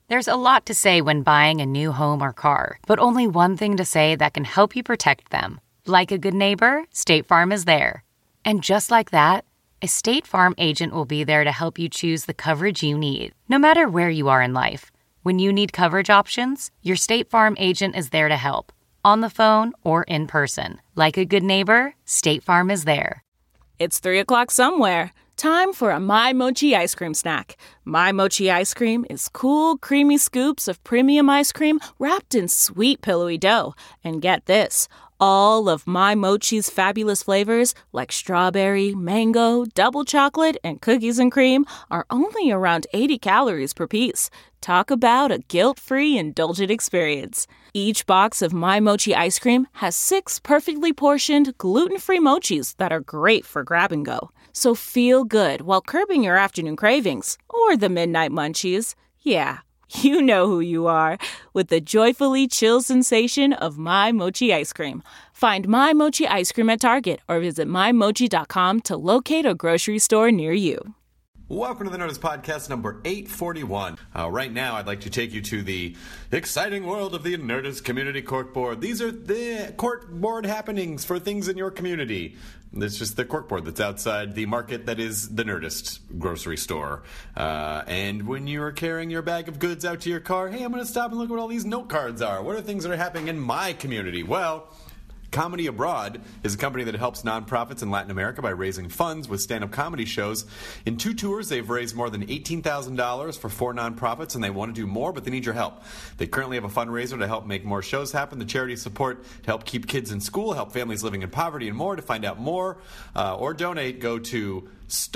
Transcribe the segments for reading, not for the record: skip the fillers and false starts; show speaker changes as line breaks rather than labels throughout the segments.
There's a lot to say when buying a new home or car, but only one thing to say that can help you protect them. Like a good neighbor, State Farm is there. And just like that, a State Farm agent will be there to help you choose the coverage you need, no matter where you are in life. When you need coverage options, your State Farm agent is there to help, on the phone or in person. Like a good neighbor, State Farm is there.
It's 3 o'clock somewhere. Time for a My Mochi ice cream snack. My Mochi ice cream is cool, creamy scoops of premium ice cream wrapped in sweet, pillowy dough. And get this, all of My Mochi's fabulous flavors, like strawberry, mango, double chocolate, and cookies and cream, are only around 80 calories per piece. Talk about a guilt-free, indulgent experience. Each box of My Mochi ice cream has 6 perfectly portioned, gluten-free mochis that are great for grab and go. So feel good while curbing your afternoon cravings, or the midnight munchies. Yeah, you know who you are, with the joyfully chill sensation of My Mochi ice cream. Find My Mochi ice cream at Target or visit MyMochi.com to locate a grocery store near you.
Welcome to the Nerdist Podcast number 841. Right now, I'd like to take you to the exciting world of the Nerdist Community Cork Board. These are the cork board happenings for things in your community. It's just the cork board that's outside the market that is the Nerdist grocery store. And when you're carrying your bag of goods out to your car, hey, I'm going to stop and look what all these note cards are. What are things that are happening in my community? Well, Comedy Abroad is a company that helps nonprofits in Latin America by raising funds with stand-up comedy shows. In 2 tours, they've raised more than $18,000 for 4 nonprofits, and they want to do more, but they need your help. They currently have a fundraiser to help make more shows happen. The charity support to help keep kids in school, help families living in poverty, and more. To find out more or donate, go to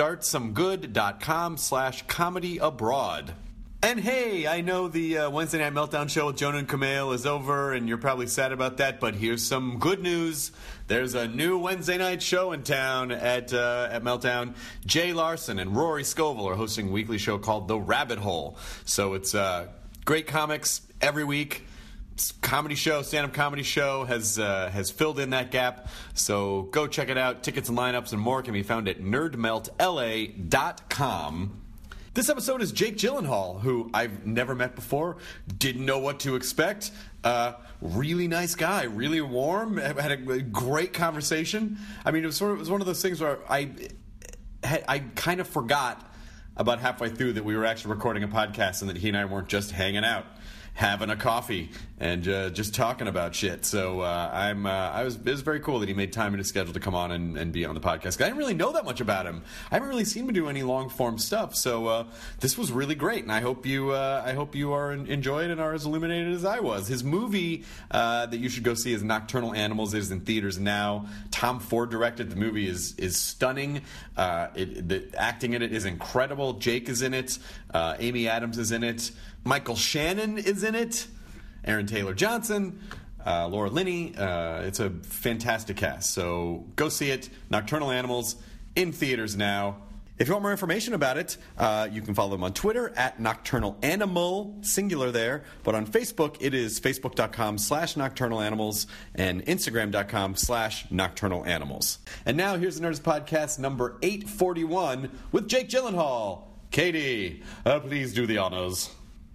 startsomegood.com/comedyabroad. And hey, I know the Wednesday Night Meltdown show with Jonah and Kumail is over, and you're probably sad about that, but here's some good news. There's a new Wednesday night show in town at Meltdown. Jay Larson and Rory Scovel are hosting a weekly show called The Rabbit Hole. So it's great comics every week. Comedy show, stand-up comedy show has filled in that gap. So go check it out. Tickets and lineups and more can be found at nerdmeltla.com. This episode is Jake Gyllenhaal, who I've never met before, didn't know what to expect. Really nice guy, really warm, had a great conversation. I mean, it was one of those things where I kind of forgot about halfway through that we were actually recording a podcast and that he and I weren't just hanging out, having a coffee, and just talking about shit. So it was very cool that he made time in his schedule to come on and be on the podcast. I didn't really know that much about him. I haven't really seen him do any long form stuff. So this was really great, and I hope you are enjoyed and are as illuminated as I was. His movie that you should go see is Nocturnal Animals. It is in theaters now. Tom Ford directed. The movie is stunning. The acting in it is incredible. Jake is in it. Amy Adams is in it. Michael Shannon is in it. Aaron Taylor Johnson, Laura Linney. It's a fantastic cast. So go see it. Nocturnal Animals in theaters now. If you want more information about it, you can follow them on Twitter at Nocturnal Animal, singular there. But on Facebook, it is facebook.com/Nocturnal Animals and Instagram.com/Nocturnal Animals. And now here's the Nerdist Podcast number 841 with Jake Gyllenhaal. Katie, please do the honors.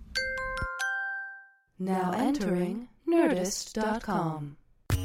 Now entering Nerdist.com.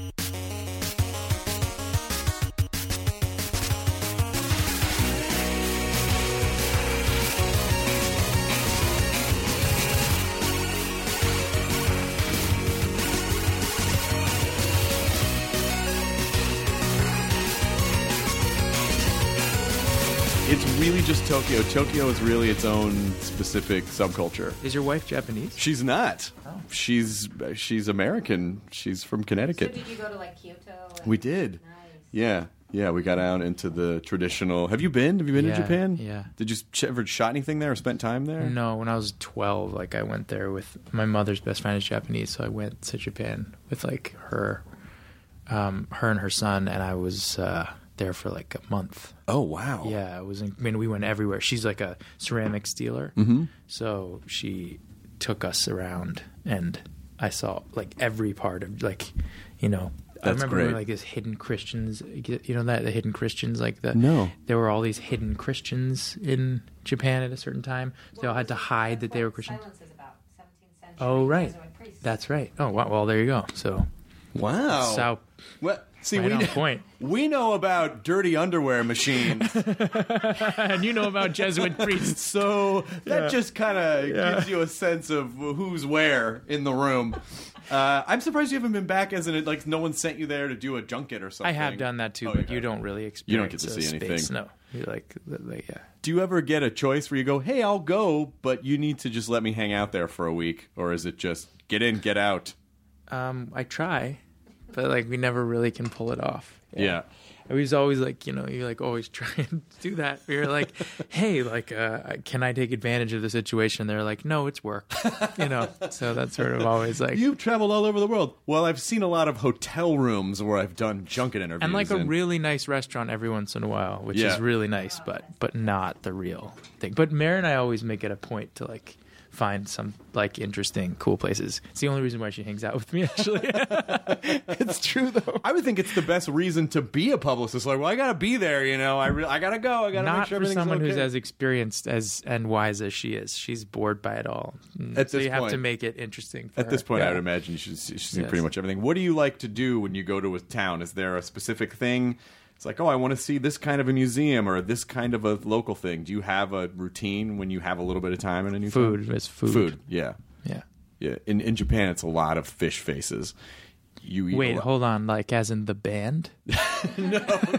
It's really just Tokyo. Tokyo is really its own specific subculture.
Is your wife Japanese?
She's not. Oh. She's American. She's from Connecticut.
So did you go to like Kyoto?
We did.
Nice.
Yeah. We got out into the traditional. Have you been to Japan?
Yeah.
Did you ever shot anything there or spent time there?
No. When I was 12, I went there with my mother's best friend is Japanese, so I went to Japan with her and her son, and I was there for a month.
Oh wow!
Yeah, we went everywhere. She's like a ceramics dealer, so she took us around, and I saw every part of
That's
I remember
great.
these hidden Christians. The hidden Christians
No.
There were all these hidden Christians in Japan at a certain time. So they all had to hide that they were Christians.
Silence is about 7
Oh, right. That's right. Oh, wow. Well, there you go. So,
Wow.
so
Well, see,
right on point.
we know about dirty underwear machines,
And you know about Jesuit priests.
so that just kind of gives you a sense of who's where in the room. I'm surprised you haven't been back, as in like no one sent you there to do a junket or something.
I have done that too,
Oh,
but
you
you
have.
don't really
You don't
experience
get to see
space.
anything.
No, you're like yeah.
Do you ever get a choice where you go, "Hey, I'll go, but you need to just let me hang out there for a week," or is it just get in, get out?
I try, but like we never really can pull it off.
Yeah.
I was always like, you like always try and do that. You're like, hey, like, can I take advantage of the situation? They're like, no, it's work. So that's sort of always like.
You've traveled all over the world. Well, I've seen a lot of hotel rooms where I've done junket interviews.
And like a really nice restaurant every once in a while, which
Yeah.
is really nice, but not the real thing. But Mary and I always make it a point to like find some like interesting, cool places. It's the only reason why she hangs out with me, actually. It's true though.
I would think it's the best reason to be a publicist. Like, well, I gotta be there. I gotta go. I gotta make
Not
sure
for
everything's
someone
okay.
who's as experienced and wise as she is. She's bored by it all.
At
so
this
you have
point-
to make it interesting for
At this
her.
point,
Yeah.
I would imagine you should see
Yes.
pretty much everything. What do you like to do when you go to a town? Is there a specific thing? It's like, oh, I want to see this kind of a museum or this kind of a local thing. Do you have a routine when you have a little bit of time in a new town?
Food is food.
Food, yeah.
Yeah.
Yeah. In Japan, it's a lot of fish faces. You eat
Wait,
a lot.
hold on. Like, as in the band?
No.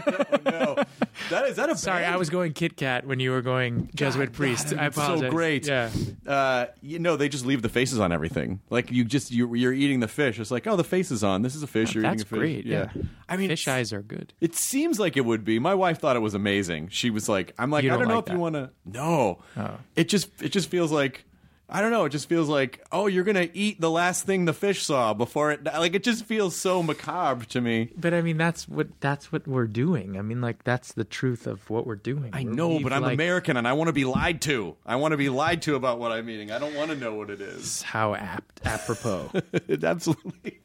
Is that a
Sorry,
band?
I was going Kit Kat when you were going Jesuit priest. I
It's so
apologize.
great.
Yeah.
They just leave the faces on everything. Like you're eating the fish. It's like, oh, the face is on. This is a fish. You're
That's
eating a fish.
great. Yeah.
I mean,
Fish eyes are good.
it seems like it would be. My wife thought it was amazing. She was like, I'm like,
You
I
don't
don't know
like
if you
that.
want to. No.
Oh.
It just feels like. I don't know. It just feels like, oh, you're gonna eat the last thing the fish saw before it. Like it just feels so macabre to me.
But I mean, that's what we're doing. I mean, like that's the truth of what we're doing.
I know, but I'm American and I want to be lied to. I want to be lied to about what I'm eating. I don't want to know what it is.
How apropos.
It absolutely.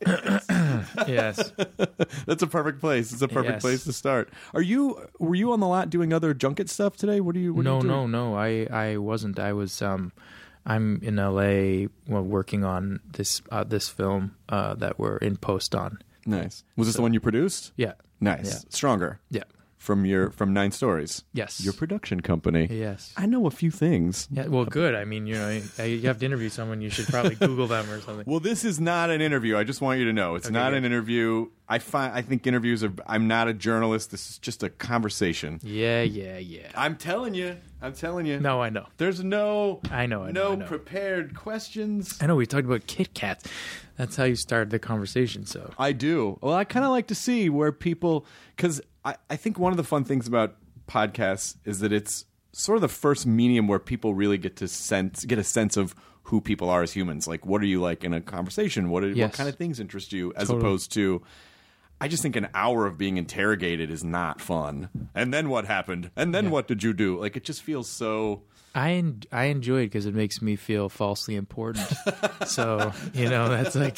Yes.
That's a perfect place. It's a perfect
Yes.
place to start. Were you on the lot doing other junket stuff today? What are you doing?
No. I wasn't. I was. I'm in LA working on this film that we're in post on.
Nice. Was this the one you produced?
Yeah.
Nice.
Yeah.
Stronger.
Yeah.
From 9 Stories.
Yes.
Your production company.
Yes.
I know a few things.
Yeah. Well, good. I mean, you have to interview someone. You should probably Google them or something.
Well, this is not an interview. I just want you to know it's not
good.
an interview. I think interviews are. I'm not a journalist. This is just a conversation.
Yeah.
I'm telling you.
No, I know.
There's no.
I know.
prepared questions.
I know. We talked about Kit Kats. That's how you started the conversation. So
I do. Well, I kind of like to see where people, because I think one of the fun things about podcasts is that it's sort of the first medium where people really get a sense of who people are as humans. Like, what are you like in a conversation? What
Yes.
kind of things interest you? As
Totally.
opposed to, I just think an hour of being interrogated is not fun. And then what happened? And then what did you do? Like, it just feels so.
I enjoy it because it makes me feel falsely important. So, that's like,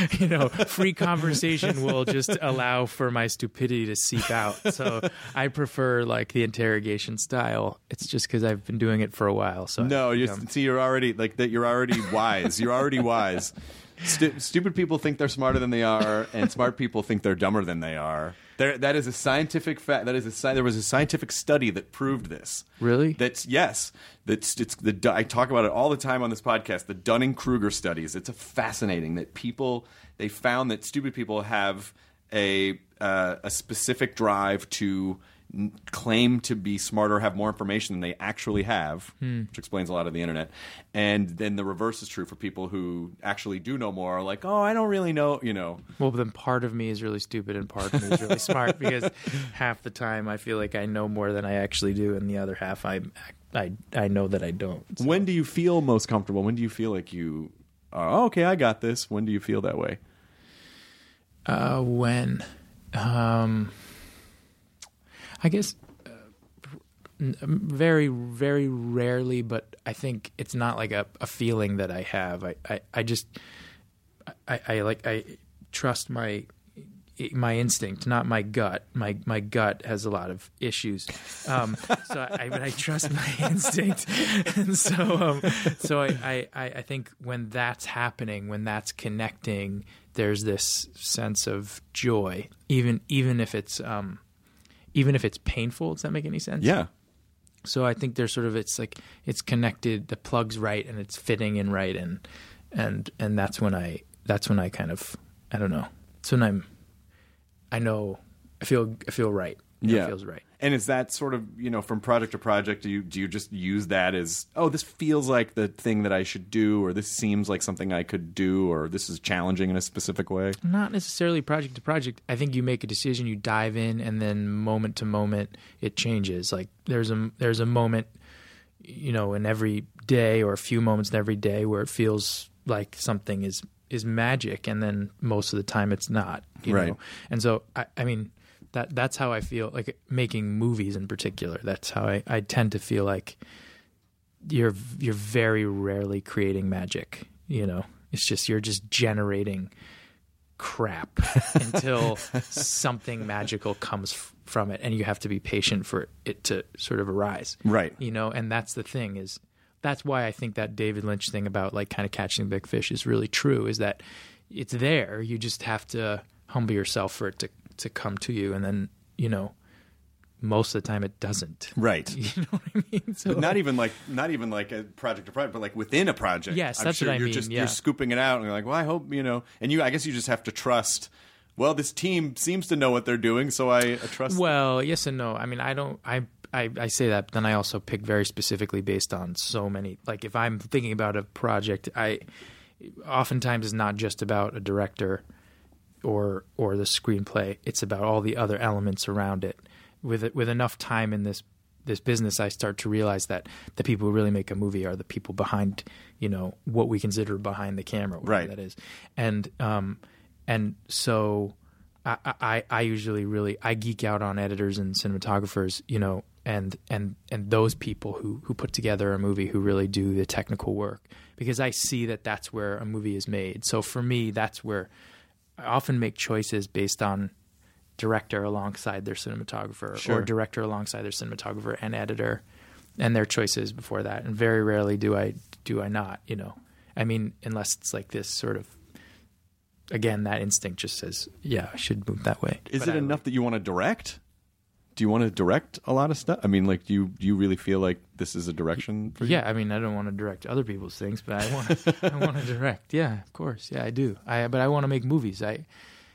free conversation will just allow for my stupidity to seep out. So I prefer like the interrogation style. It's just because I've been doing it for a while. So
No, you're already like that. You're already wise. You're already wise. Stupid people think they're smarter than they are, and smart people think they're dumber than they are. That is a scientific fact. There was a scientific study that proved this.
Really?
I talk about it all the time on this podcast. The Dunning-Kruger studies. It's fascinating that they found that stupid people have a specific drive to claim to be smarter, have more information than they actually have, which explains a lot of the internet. And then the reverse is true for people who actually do know more, are like, oh, I don't really know,
Well, then part of me is really stupid and part of me is really smart because half the time I feel like I know more than I actually do, and the other half I know that I don't. So.
When do you feel most comfortable? When do you feel like you are, oh, okay, I got this? When do you feel that way?
When? I guess very, very rarely, but I think it's not like a feeling that I have. I just trust my my instinct, not my gut. My gut has a lot of issues, but I trust my instinct, and so I think when that's happening, when that's connecting, there's this sense of joy, even if it's painful. Does that make any sense?
Yeah.
So I think there's sort of it's connected, the plug's right, and it's fitting in right, and that's when I kind of, I don't know. It's when I feel right.
Yeah.
It feels right.
And is that sort of, from project to project, do you just use that as, oh, this feels like the thing that I should do, or this seems like something I could do, or this is challenging in a specific way?
Not necessarily project to project. I think you make a decision, you dive in, and then moment to moment it changes. Like there's a moment, in every day, or a few moments in every day, where it feels like something is magic, and then most of the time it's not. You know? And so I mean. That's how I feel, like making movies in particular. That's how I tend to feel like you're very rarely creating magic. It's just you're just generating crap until something magical comes from it, and you have to be patient for it to sort of arise.
Right.
And that's the thing is that's why I think that David Lynch thing about like kind of catching the big fish is really true. Is that it's there. You just have to humble yourself for it to come to you, and then most of the time it doesn't.
Right.
You know what I mean? So,
but not even like a project to project, but like within a project.
Yes,
I'm
that's
sure
what I
you're
mean.
Just,
yeah.
You're scooping it out, and you're like, well, I hope and I guess you just have to trust. Well, this team seems to know what they're doing, so I trust.
Well, yes and no. I mean, I don't. I say that, but then I also pick very specifically based on so many. Like if I'm thinking about a project, oftentimes it's not just about a director or the screenplay. It's about all the other elements around it. With enough time in this business, I start to realize that the people who really make a movie are the people behind, what we consider behind the camera, whatever that is. And so I usually really geek out on editors and cinematographers, and those people who put together a movie, who really do the technical work, because I see that that's where a movie is made. So for me, that's where I often make choices based on director alongside their cinematographer,
Sure.
or director alongside their cinematographer and editor, and their choices before that. And very rarely do I not, I mean, unless it's like this sort of, again, that instinct just says, yeah, I should move that way.
Is it enough that you want to direct? Do you want to direct a lot of stuff? I mean, like, do you really feel like this is a direction for you?
Yeah, I mean, I don't want to direct other people's things, but I want to direct. Yeah, of course. Yeah, I do. But I want to make movies. I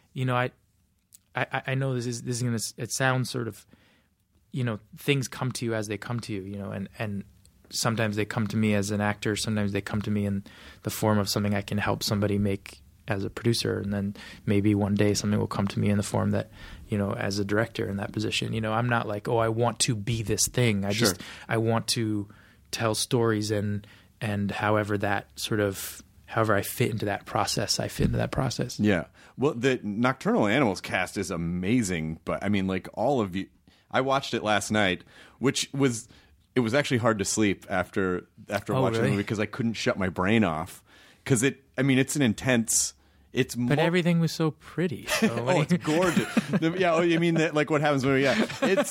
know this is going to, it sounds sort of, things come to you as they come to you, and sometimes they come to me as an actor, sometimes they come to me in the form of something I can help somebody make as a producer, and then maybe one day something will come to me in the form that, as a director in that position. I'm not like, oh, I want to be this thing. I want to tell stories, and however I fit into that process, I fit into that process.
Yeah. Well, the Nocturnal Animals cast is amazing, but I mean, like, all of you, I watched it last night, it was actually hard to sleep after watching the movie, because I couldn't shut my brain off, because it's an intense.
But everything was so pretty. So
it's gorgeous. Yeah. Oh, you mean that? Like what happens when? Yeah. It's.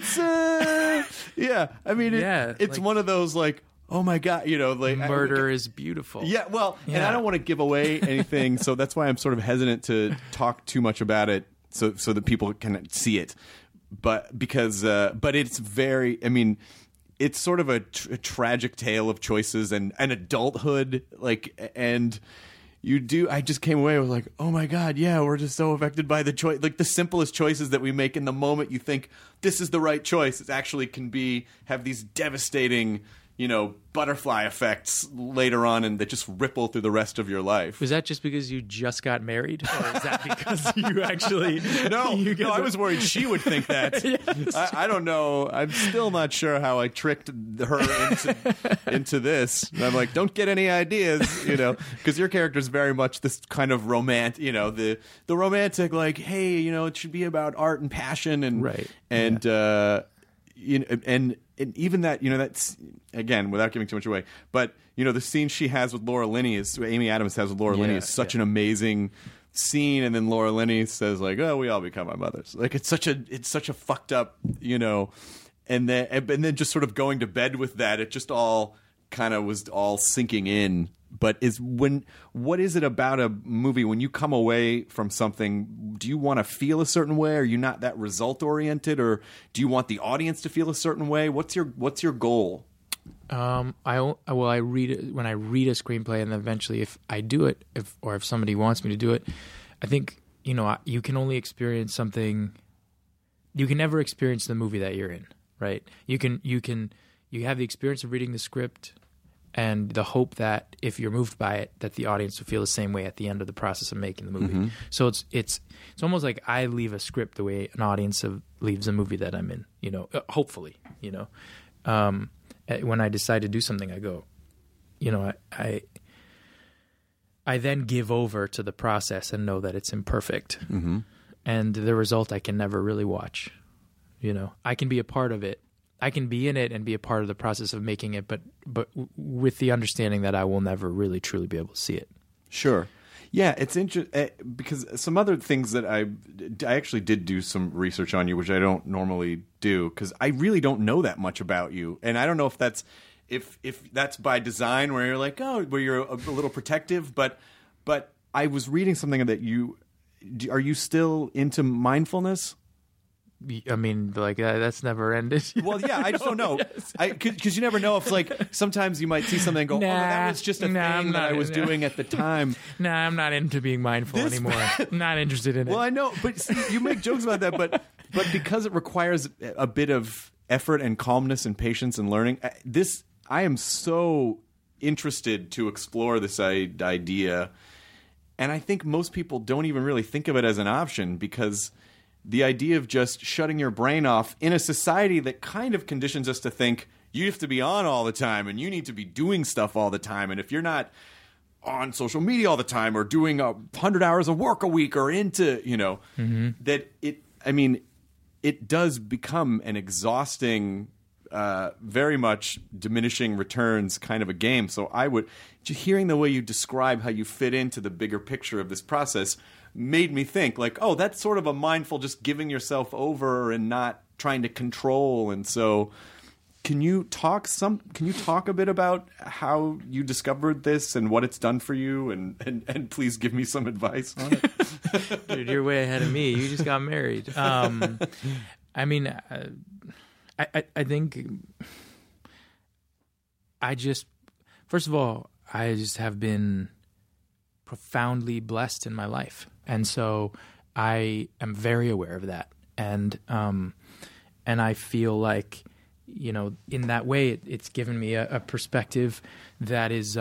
Yeah. I mean, it's like, one of those like, oh my god, like
murder is beautiful.
Yeah. Well, and I don't want to give away anything, so that's why I'm sort of hesitant to talk too much about it, so that people can see it. But it's very. I mean, it's sort of a tragic tale of choices and adulthood, and. I just came away with like, oh my god, yeah, we're just so affected by the choice, like the simplest choices that we make in the moment. You think this is the right choice, it actually can have these devastating, butterfly effects later on, and that just ripple through the rest of your life.
Was that just because you just got married, or is that because you actually?
No, I was worried she would think that. Yes. I don't know. I'm still not sure how I tricked her into this. And I'm like, don't get any ideas, because your character is very much this kind of romantic, the romantic, like, hey, it should be about art and passion, and
right,
and and even that, that's, again, without giving too much away, but the scene she has with Laura Linney Amy Adams has with Laura Linney is such an amazing scene, and then Laura Linney says like, "Oh, we all become our mothers." Like it's such a fucked up, and then just sort of going to bed with that. It just all kind of was all sinking in. But what is it about a movie when you come away from something? Do you want to feel a certain way? Are you not that result oriented, or do you want the audience to feel a certain way? What's your goal?
I read it when I read a screenplay, and then eventually, if I do it, if somebody wants me to do it, I think you can only experience something. You can never experience the movie that you're in, right? You have the experience of reading the script, and the hope that if you're moved by it, that the audience will feel the same way at the end of the process of making the movie. Mm-hmm. So it's almost like I leave a script the way an audience leaves a movie that I'm in. Hopefully, when I decide to do something, I go, I then give over to the process and know that it's imperfect, mm-hmm. and the result I can never really watch. I can be a part of it. I can be in it and be a part of the process of making it, but with the understanding that I will never really truly be able to see it.
Sure. Yeah, it's interesting because some other things that I actually did do some research on you, which I don't normally do, because I really don't know that much about you, and I don't know if that's by design, where you're like, where you're a little protective, but I was reading something that are you still into mindfulness?
I mean, like that's never ended.
Well, yeah, I just don't know. Because you never know if, like, sometimes you might see something and go, that was just a thing that I was doing at the time.
I'm not into being mindful anymore. I'm not interested in it.
Well, I know, but see, you make jokes about that, but because it requires a bit of effort and calmness and patience and learning, I am so interested to explore this idea, and I think most people don't even really think of it as an option, because the idea of just shutting your brain off in a society that kind of conditions us to think you have to be on all the time and you need to be doing stuff all the time. And if you're not on social media all the time or doing 100 hours of work a week or into, mm-hmm. that it does become an exhausting, very much diminishing returns kind of a game. So just hearing the way you describe how you fit into the bigger picture of this process made me think like, that's sort of a mindful, just giving yourself over and not trying to control. And so can you talk a bit about how you discovered this and what it's done for you, and please give me some advice on it?
Dude, you're way ahead of me. You just got married. I think first of all, I just have been profoundly blessed in my life. And so I am very aware of that. And I feel like, in that way, it's given me a perspective that is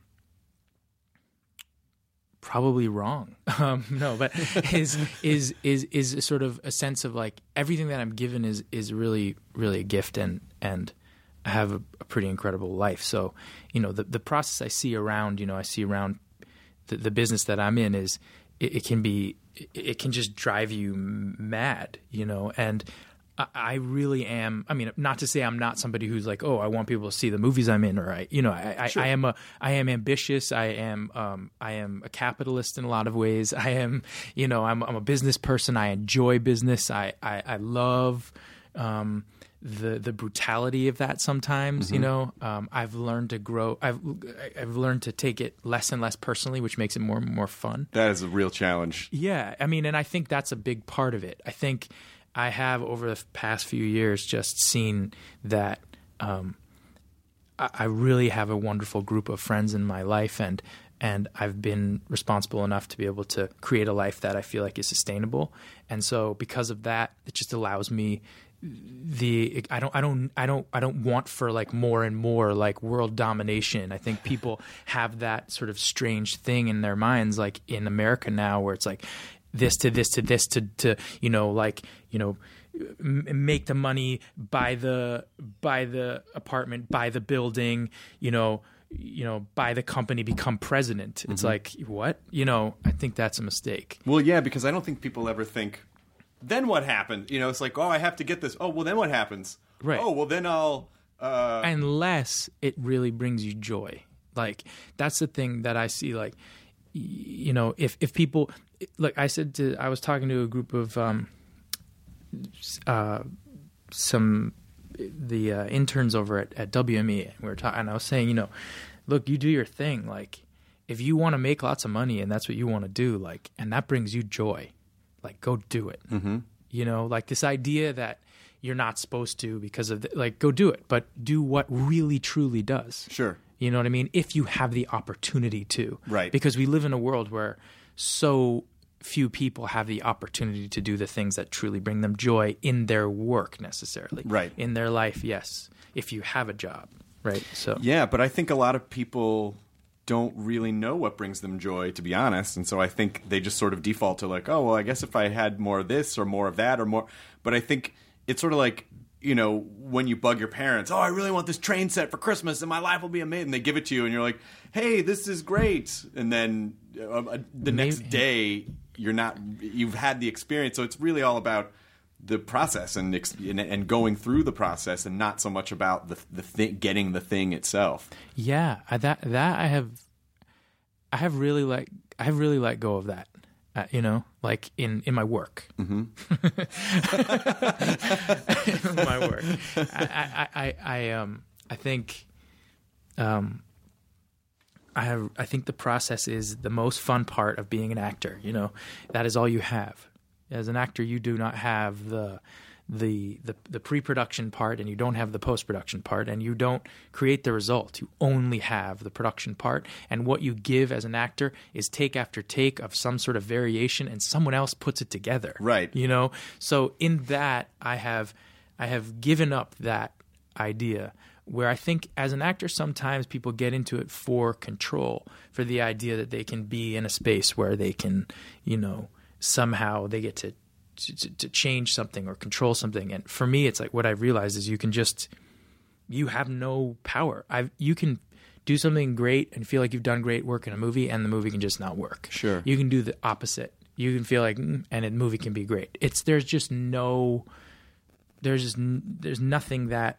probably wrong. No, but is sort of a sense of like everything that I'm given is really, really a gift, and I have a pretty incredible life. So, the process I see around, the business that I'm in is it can just drive you mad, and I really am. I mean, not to say I'm not somebody who's like, I want people to see the movies I'm in, or
Sure.
I am ambitious. I am a capitalist in a lot of ways. I am, I'm a business person. I enjoy business. I love the brutality of that sometimes, mm-hmm. I've learned to grow. I've learned to take it less and less personally, which makes it more and more fun.
That is a real challenge.
Yeah. I mean, and I think that's a big part of it. I think I have over the past few years just seen that I really have a wonderful group of friends in my life, and I've been responsible enough to be able to create a life that I feel like is sustainable. And so because of that, it just allows me I don't want for like more and more like world domination. I think people have that sort of strange thing in their minds, like in America now, where it's like this to this to this to make the money, buy the apartment, buy the building, buy the company, become president. Mm-hmm. It's like, what? I think that's a mistake.
Well, yeah, because I don't think people ever think, then what happened? It's like, I have to get this. Oh, well, then what happens?
Right.
Oh, well, then I'll...
Unless it really brings you joy. Like, that's the thing that I see, like, you know, if people, like I was talking to a group of the interns over at WME, and we were talking, and I was saying, you know, look, you do your thing. Like, if you want to make lots of money and that's what you want to do, like, and that brings you joy, like, go do it. Mm-hmm. You know, like this idea that you're not supposed to because of like, go do it, but do what really truly does.
Sure.
You know what I mean? If you have the opportunity to.
Right.
Because we live in a world where so few people have the opportunity to do the things that truly bring them joy in their work necessarily.
Right.
In their life, yes. If you have a job, right? So
Yeah, but I think a lot of people don't really know what brings them joy, to be honest. And so I think they just sort of default to like, oh, well, I guess if I had more of this or more of that or more. But I think it's sort of like, you know, when you bug your parents, oh, I really want this train set for Christmas and my life will be amazing. And they give it to you and you're like, hey, this is great. And then the next day, you've had the experience. So it's really all about the process and going through the process and not so much about getting the thing itself.
yeah, that I have really let go of that. You know, like in my work. Mm-hmm. In my work, I think, I think the process is the most fun part of being an actor. You know, that is all you have. As an actor, you do not have the pre-production part, and you don't have the post-production part, and you don't create the result. You only have the production part, and what you give as an actor is take after take of some sort of variation, and someone else puts it together.
Right.
You know? So in that, I have given up that idea, where I think as an actor, sometimes people get into it for control, for the idea that they can be in a space where they can, you know, somehow they get to change something or control something. And for me, it's like what I've realized is you have no power. You can do something great and feel like you've done great work in a movie, and the movie can just not work.
Sure.
You can do the opposite. You can feel like, and a movie can be great. There's nothing that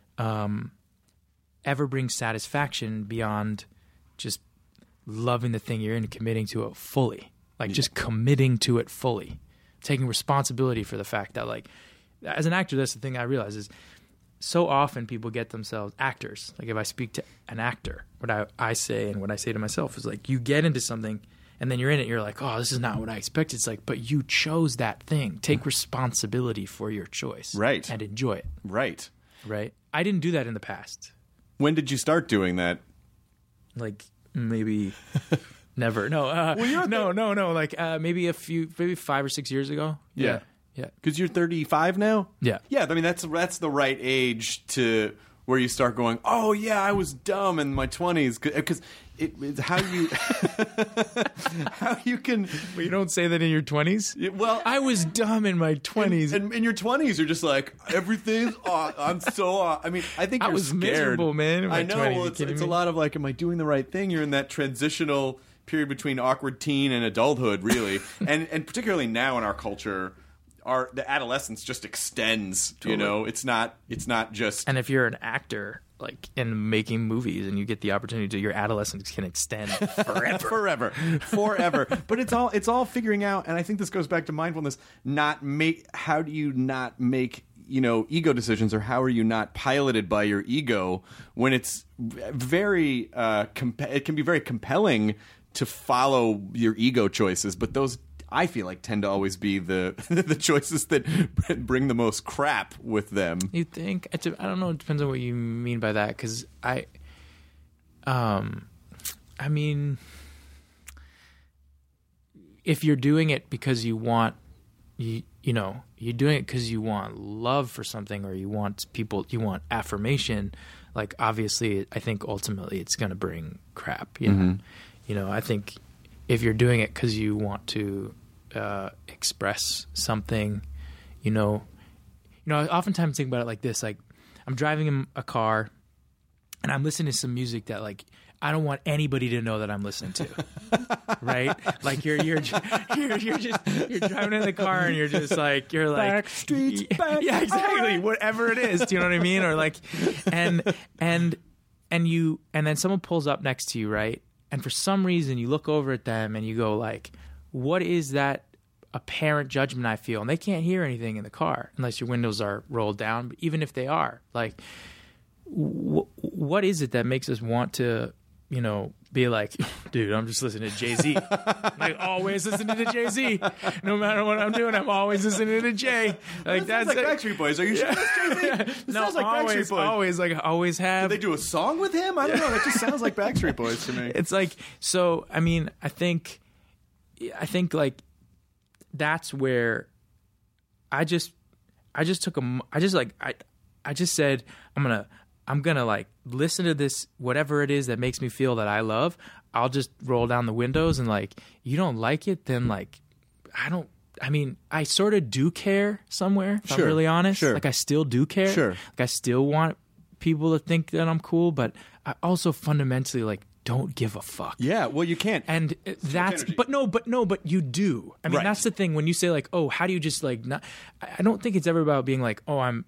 ever brings satisfaction beyond just loving the thing you're in and committing to it fully. Like just committing to it fully. Taking responsibility for the fact that, like, as an actor, that's the thing I realize is so often people get themselves actors. Like if I speak to an actor, what I say and what I say to myself is like, you get into something and then you're in it. You're like, oh, this is not what I expected. It's like, but you chose that thing. Take responsibility for your choice.
Right.
And enjoy it.
Right.
Right. I didn't do that in the past.
When did you start doing that?
Like maybe... Never. No. No. Like maybe 5 or 6 years ago.
Yeah.
Yeah.
Because you're 35 now?
Yeah.
Yeah, I mean, that's the right age to where you start going, oh, yeah, I was dumb in my 20s. Because it's how you... how you can...
Well, you don't say that in your 20s?
Well...
I was dumb in my 20s.
And in your 20s, you're just like, everything's... I'm so... I mean, I think
I
you're
was
scared.
miserable, man, in my
I know.
20s.
Well, it's a lot of like, am I doing the right thing? You're in that transitional period between awkward teen and adulthood, really. and particularly now in our culture... the adolescence just extends, totally. You know, it's not just.
And if you're an actor, like in making movies, and you get the opportunity to, your adolescence can extend forever,
forever. But it's all figuring out, and I think this goes back to mindfulness. How do you not make, you know, ego decisions, or how are you not piloted by your ego when it's very it can be very compelling to follow your ego choices, but those, I feel like, tend to always be the choices that bring the most crap with them.
You think? I don't know. It depends on what you mean by that. Because I mean, if you're doing it because you want, you know, you're doing it because you want love for something, or you want affirmation. Like, obviously, I think ultimately it's going to bring crap. You know? Mm-hmm. You know, I think if you're doing it because you want to express something, you know, I oftentimes think about it like this: like, I'm driving in a car and I'm listening to some music that, like, I don't want anybody to know that I'm listening to, right? Like you're driving in the car and you're like
Backstreet's back.
Yeah, exactly. Whatever it is, do you know what I mean? Or like, and then someone pulls up next to you, right? And for some reason, you look over at them and you go like, what is that apparent judgment I feel? And they can't hear anything in the car unless your windows are rolled down. But even if they are, like, what is it that makes us want to, you know, be like, dude, I'm just listening to Jay-Z. Like, always listening to Jay-Z. No matter what I'm doing, I'm always listening to Jay. Like, that's
like Backstreet Boys. Are you sure that's Jay-Z? This
no,
sounds like
always,
Backstreet Boys.
always, like, always have.
Did they do a song with him? I don't know. That just sounds like Backstreet Boys to me.
It's like, so, I mean, I think like that's where I just said, I'm gonna like listen to this, whatever it is that makes me feel that I love. I'll just roll down the windows, and like, you don't like it, then like, I sort of do care somewhere, if I'm really honest.
Sure.
Like, I still do care.
Sure.
Like, I still want people to think that I'm cool, but I also fundamentally like don't give a fuck.
Yeah, well, you can't.
And that's, but you do. I mean,
Right.
that's the thing. When you say like, oh, how do you just like not, I don't think it's ever about being like, oh, I'm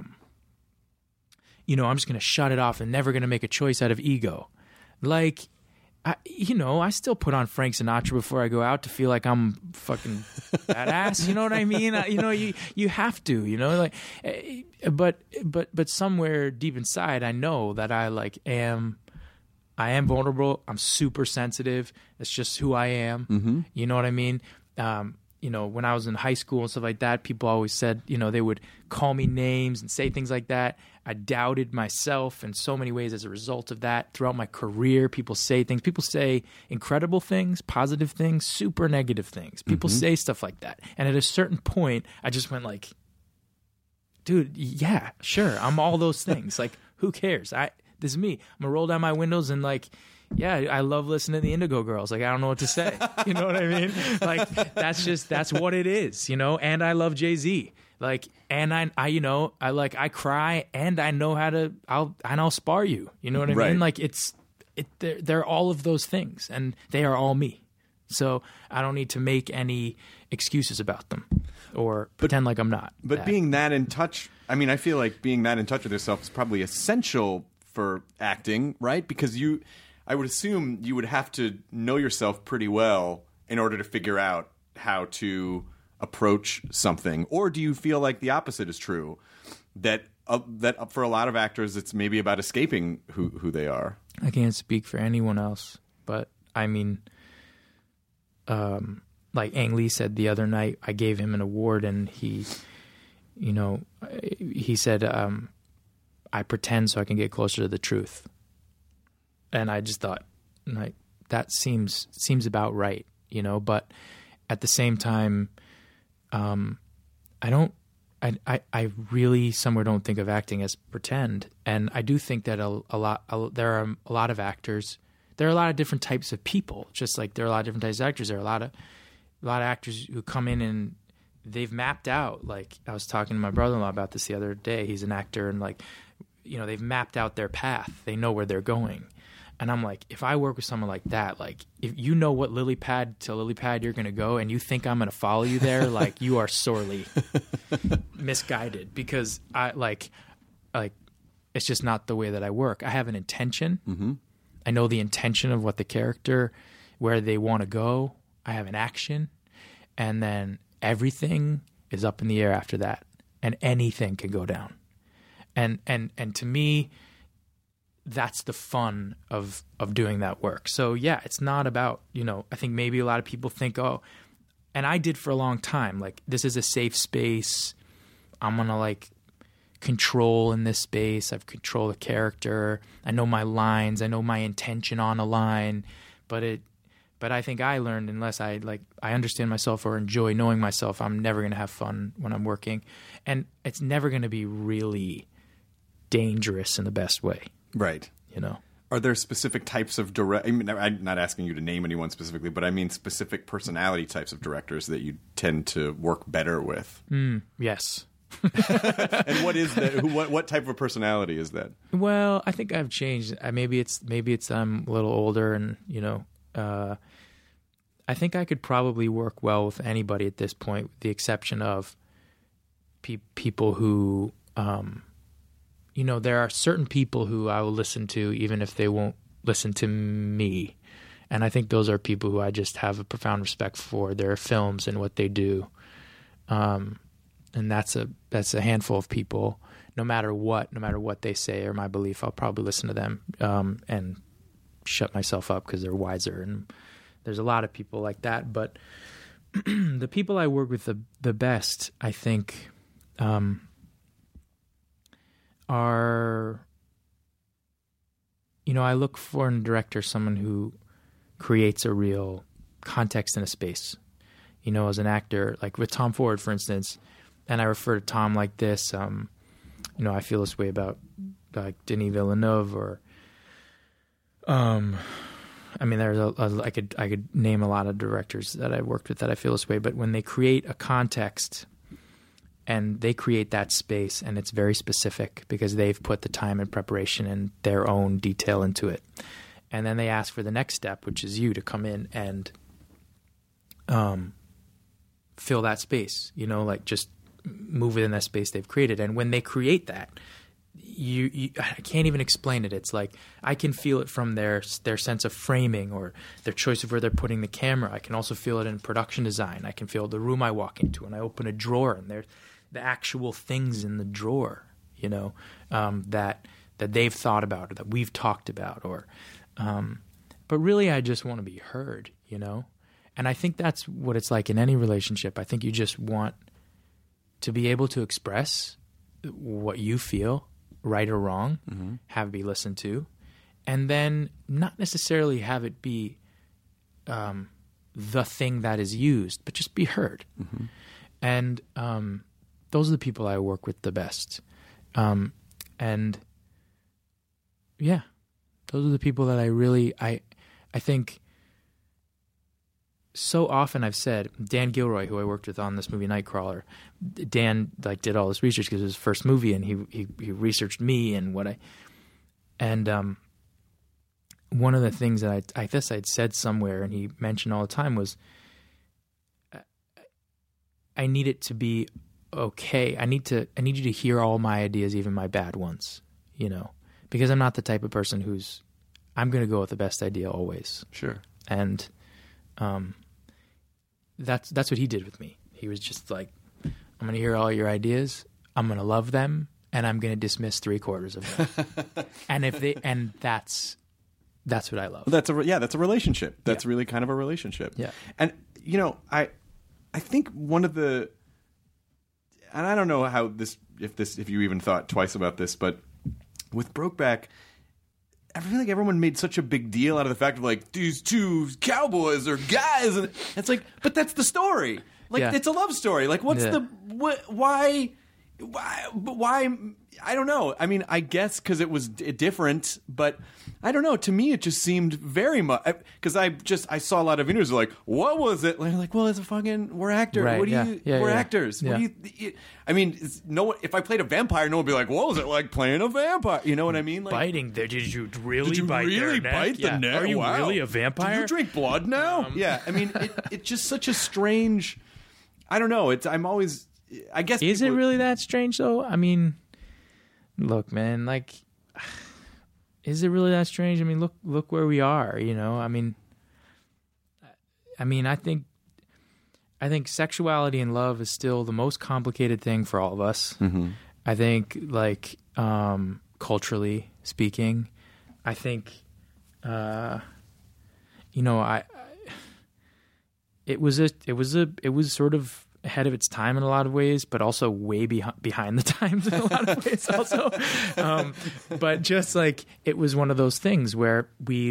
just going to shut it off and never going to make a choice out of ego. Like, I still put on Frank Sinatra before I go out to feel like I'm fucking badass. You know what I mean? You have to, like, but somewhere deep inside, I know that I am vulnerable. I'm super sensitive. It's just who I am. Mm-hmm. You know what I mean? When I was in high school and stuff like that, people always said, they would call me names and say things like that. I doubted myself in so many ways as a result of that. Throughout my career, people say things. People say incredible things, positive things, super negative things. People say stuff like that. And at a certain point, I just went like, dude, yeah, sure. I'm all those things. Like, who cares? This is me. I'm going to roll down my windows and like, yeah, I love listening to the Indigo Girls. Like, I don't know what to say. You know what I mean? Like, that's what it is, And I love Jay-Z. Like, and I cry, and I know how to, I'll spar you. You know what I
Right.
mean? Like, they're all of those things, and they are all me. So I don't need to make any excuses about them or pretend like I'm not.
But
that.
being that in touch, I feel like being that in touch with yourself is probably essential for acting, right? Because I would assume you would have to know yourself pretty well in order to figure out how to approach something. Or do you feel like the opposite is true? That for a lot of actors, it's maybe about escaping who they are.
I can't speak for anyone else, but I mean, like Ang Lee said the other night, I gave him an award, and he said, I pretend so I can get closer to the truth. And I just thought, like, that seems about right, but at the same time, I really somewhere don't think of acting as pretend. And I do think that there are a lot of actors. There are a lot of different types of people, just like there are a lot of different types of actors. There are a lot of actors who come in and they've mapped out. Like, I was talking to my brother-in-law about this the other day. He's an actor, and like, they've mapped out their path. They know where they're going. And I'm like, if I work with someone like that, like, if you know what lily pad to lily pad you're going to go, and you think I'm going to follow you there, like, you are sorely misguided, because it's just not the way that I work. I have an intention. Mm-hmm. I know the intention of what the character, where they want to go. I have an action, and then everything is up in the air after that, and anything can go down. And to me, that's the fun of doing that work. So yeah, it's not about, I think maybe a lot of people think, oh, and I did for a long time, like, this is a safe space. I'm going to like control in this space. I've controlled the character. I know my lines. I know my intention on a line, but I think I learned, unless I understand myself or enjoy knowing myself, I'm never going to have fun when I'm working. And it's never going to be really dangerous in the best way.
Right. Are there specific types of I'm not asking you to name anyone specifically, but I mean specific personality types of directors that you tend to work better with?
Yes.
And what is that? What type of personality is that?
Well, I think I've changed. Maybe it's I'm a little older, and I think I could probably work well with anybody at this point, with the exception of people who. There are certain people who I will listen to even if they won't listen to me. And I think those are people who I just have a profound respect for their films and what they do. And that's a handful of people. No matter what they say or my belief, I'll probably listen to them and shut myself up because they're wiser. And there's a lot of people like that. But the people I work with the best, I think, are, I look for in a director someone who creates a real context in a space. As an actor, like with Tom Ford, for instance, and I refer to Tom like this, I feel this way about like Denis Villeneuve or, there's I could name a lot of directors that I've worked with that I feel this way, but when they create a context and they create that space and it's very specific because they've put the time and preparation and their own detail into it. And then they ask for the next step, which is you to come in and fill that space, like just move within that space they've created. And when they create that, I can't even explain it. It's like I can feel it from their sense of framing or their choice of where they're putting the camera. I can also feel it in production design. I can feel the room I walk into and I open a drawer and there's the actual things in the drawer, that they've thought about or that we've talked about but really I just want to be heard, And I think that's what it's like in any relationship. I think you just want to be able to express what you feel, right or wrong, have it be listened to, and then not necessarily have it be the thing that is used, but just be heard. And those are the people I work with the best. And yeah, those are the people that I really, I think so often I've said, Dan Gilroy, who I worked with on this movie Nightcrawler, Dan did all this research because it was his first movie, and he researched me and one of the things that I guess I'd said somewhere and he mentioned all the time was, I need it to be okay. I need you to hear all my ideas, even my bad ones, because I'm not the type of person I'm going to go with the best idea always.
Sure.
And that's what he did with me. He was just like, I'm going to hear all your ideas. I'm going to love them, and I'm going to dismiss 3/4 of them. and that's what I love.
That's a relationship. That's really kind of a relationship.
Yeah.
And I think one of the, and I don't know how if you even thought twice about this, but with Brokeback, I feel like everyone made such a big deal out of the fact of like, these two cowboys are guys, and it's like, but that's the story. Like, it's a love story. Like, what's why? I don't know. I mean, I guess because it was different, but I don't know. To me, it just seemed very much, because I saw a lot of interviews like, what was it? Like, well, it's we're actors.
Right,
we're actors.
Yeah.
What do you? I mean, if I played a vampire, no one would be like, what was it like playing a vampire? You know what I mean? Like,
biting there. Did you really bite
the neck?
Are you
wow.
really a vampire?
Do you drink blood now? Yeah. I mean, it's just such a strange, I don't know. I'm always, I guess.
Is it really that strange though? I mean, look, man, like, is it really that strange? I mean, look where we are, I mean, I think sexuality and love is still the most complicated thing for all of us.
Mm-hmm.
I think, like, culturally speaking, I think, it was sort of ahead of its time in a lot of ways, but also way behind the times in a lot of ways also. But just like, it was one of those things where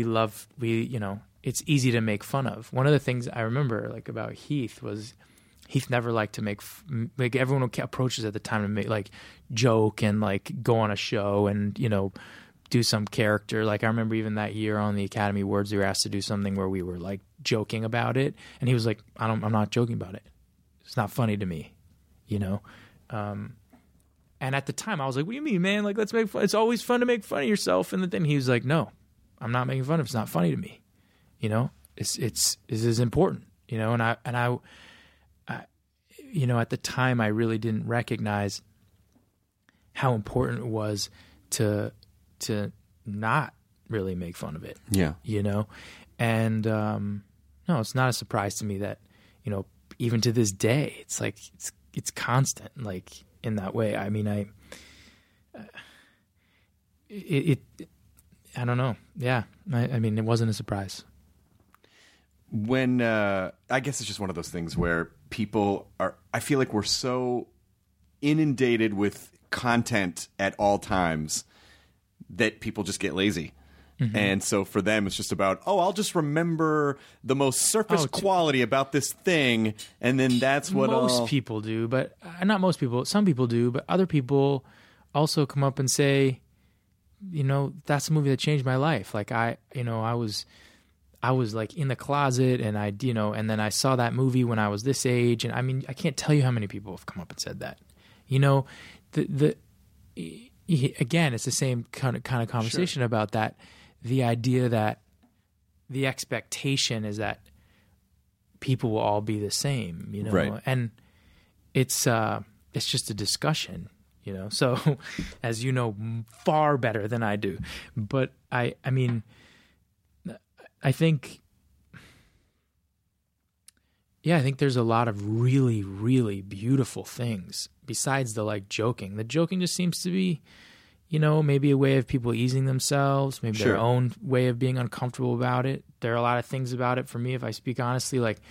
it's easy to make fun of. One of the things I remember like about Heath was Heath never liked to make like everyone approaches at the time to make like joke and like go on a show and, do some character. Like I remember even that year on the Academy Awards, we were asked to do something where we were like joking about it. And he was like, I'm not joking about it. It's not funny to me, And at the time I was like, what do you mean, man? Like, let's make fun. It's always fun to make fun of yourself. And then he was like, no, I'm not making fun of it. It's not funny to me. This is important, and I at the time I really didn't recognize how important it was to not really make fun of it.
Yeah.
And no, it's not a surprise to me that, you know, even to this day, it's like it's constant, like in that way. I mean, I don't know. Yeah, I mean, it wasn't a surprise.
When I guess it's just one of those things where people are. I feel like we're so inundated with content at all times that people just get lazy. Mm-hmm. And so for them, it's just about, I'll just remember the most surface quality about this thing, and then that's what
most people do. But not most people. Some people do, but other people also come up and say, you know, that's a movie that changed my life. Like I was like in the closet, and and then I saw that movie when I was this age, and I mean, I can't tell you how many people have come up and said that. You know, again, it's the same kind of conversation about that. The idea that the expectation is that people will all be the same, you know,
right.
And it's just a discussion, you know. So, as you know, far better than I do, but I mean, I think there's a lot of really, really beautiful things besides the like joking. The joking just seems to be, you know, maybe a way of people easing themselves, maybe their own way of being uncomfortable about it. There are a lot of things about it for me, if I speak honestly, like,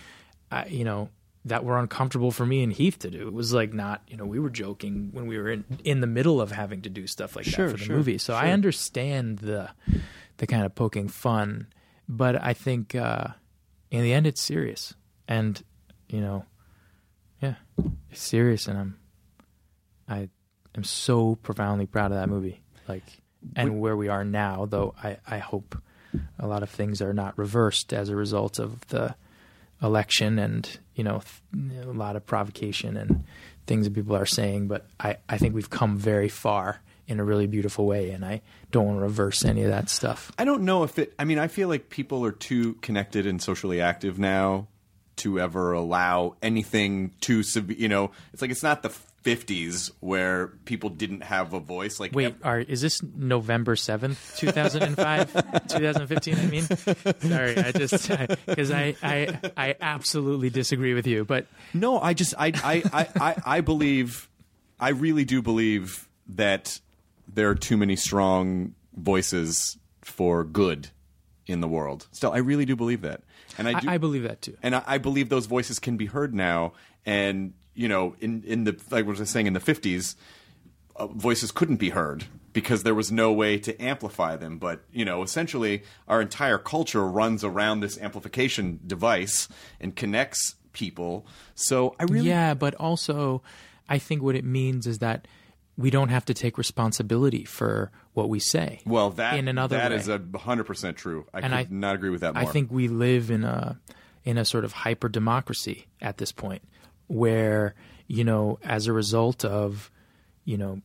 that were uncomfortable for me and Heath to do. It was like not, you know, we were joking when we were in the middle of having to do stuff like that for the movie. So I understand the kind of poking fun, but I think in the end it's serious. And, you know, yeah, it's serious, and I'm so profoundly proud of that movie. Like, and where we are now, though I hope a lot of things are not reversed as a result of the election and, you know, a lot of provocation and things that people are saying. But I think we've come very far in a really beautiful way, and I don't want to reverse any of that stuff.
I don't know if I feel like people are too connected and socially active now to ever allow anything too severe. You know, it's like it's not the 50s where people didn't have a voice. Like,
wait, is this November 7th, 2005, 2015? I mean, sorry, because I absolutely disagree with you. But
no, I believe, I really do believe that there are too many strong voices for good in the world. Still, I really do believe that. And I
believe that too.
And I believe those voices can be heard now. And, you know, in the, like what I was saying, in the 50s, voices couldn't be heard because there was no way to amplify them. But, you know, essentially our entire culture runs around this amplification device and connects people. So I really...
Yeah, but also I think what it means is that we don't have to take responsibility for what we say.
Well, that
way.
Is 100% true. I could not agree with that more.
I think we live in a sort of hyper democracy at this point, where, you know, as a result of, you know,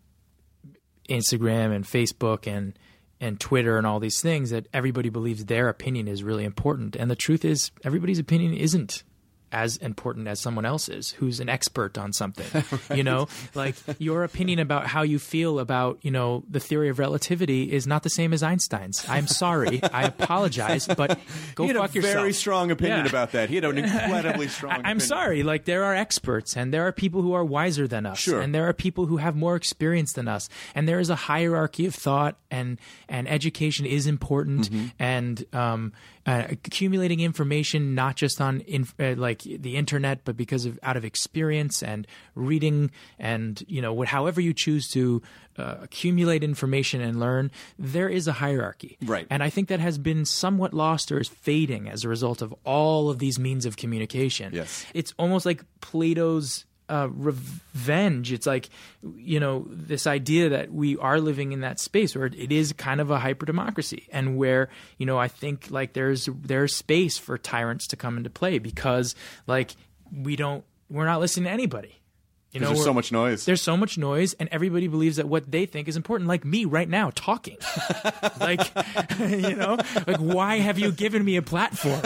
Instagram and Facebook and Twitter and all these things, that everybody believes their opinion is really important. And the truth is, everybody's opinion isn't as important as someone else's who's an expert on something. Right. You know, like your opinion about how you feel about, you know, the theory of relativity is not the same as Einstein's. I'm sorry. I apologize, but go fuck yourself.
He had a very strong opinion about that. He had an incredibly strong opinion.
I'm sorry. Like, there are experts, and there are people who are wiser than us.
Sure.
And there are people who have more experience than us. And there is a hierarchy of thought, and education is important. Mm-hmm. And accumulating information, not just on like the internet, but because of out of experience and reading, and, you know, however you choose to accumulate information and learn, there is a hierarchy.
Right.
And I think that has been somewhat lost or is fading as a result of all of these means of communication.
Yes.
It's almost like Plato's revenge. It's like, you know, this idea that we are living in that space where it is kind of a hyper democracy, and where, you know, I think like there's space for tyrants to come into play, because like we're not listening to anybody. You know,
there's so much noise.
There's so much noise, and everybody believes that what they think is important. Like me right now talking. Like, you know, like, why have you given me a platform?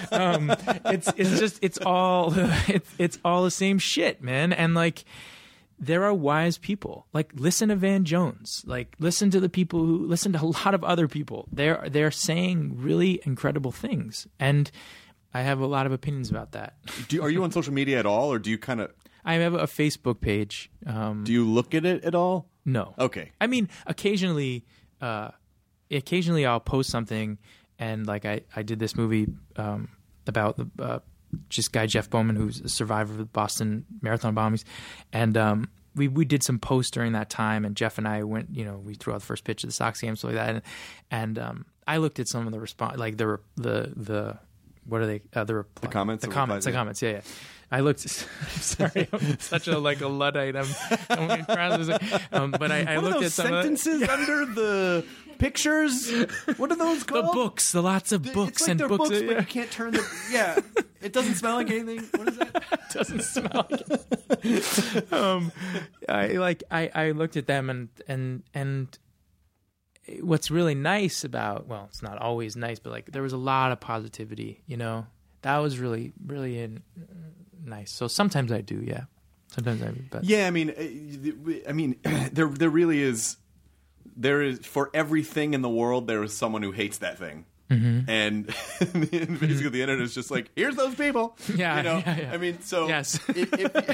It's all the same shit, man. And like, there are wise people. Like, listen to Van Jones. Like, listen to the people who listen to a lot of other people. They're saying really incredible things, and I have a lot of opinions about that.
Are you on social media at all, or do you kind of?
I have a Facebook page.
Do you look at it at all?
No.
Okay.
I mean, occasionally I'll post something, and like I did this movie about the just guy Jeff Bowman, who's a survivor of the Boston Marathon bombings, and we did some posts during that time, and Jeff and I went, we threw out the first pitch of the Sox game, so like that, and I looked at some of the response, like the what are they? The
comments.
The comments. Yeah. I looked. Sorry, I'm such a Luddite. But I
what
looked
are those
at some
sentences under the pictures. What are those called?
The books. The lots of books
it's like
and
they're
books.
books, but you can't turn the. Yeah, it doesn't smell like anything. What is that?
It doesn't smell like. I looked at them and. What's really nice about, well, it's not always nice, but like there was a lot of positivity, that was really, really nice. So sometimes I do, yeah. Sometimes I. But.
Yeah, I mean, there really is. There is, for everything in the world, there is someone who hates that thing. Mm-hmm. And basically the internet is just like, here's those people.
Yeah. Yeah.
I mean, so.
Yes.
Do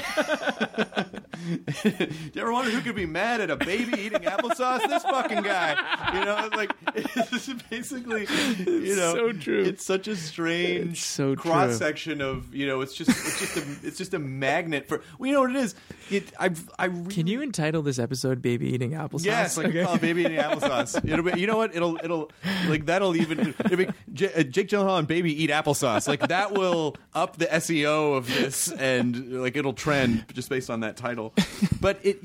you ever wonder who could be mad at a baby eating applesauce? This fucking guy. It's basically,
so true.
It's such a strange cross section of, it's just a magnet for, well, you know what it is?
Can you entitle this episode "Baby Eating Applesauce"?
Yes, call it "Baby Eating Applesauce." You know what? It'll that'll even Jake Gyllenhaal and Baby Eat Applesauce. Like that will up the SEO of this, and it'll trend just based on that title. But it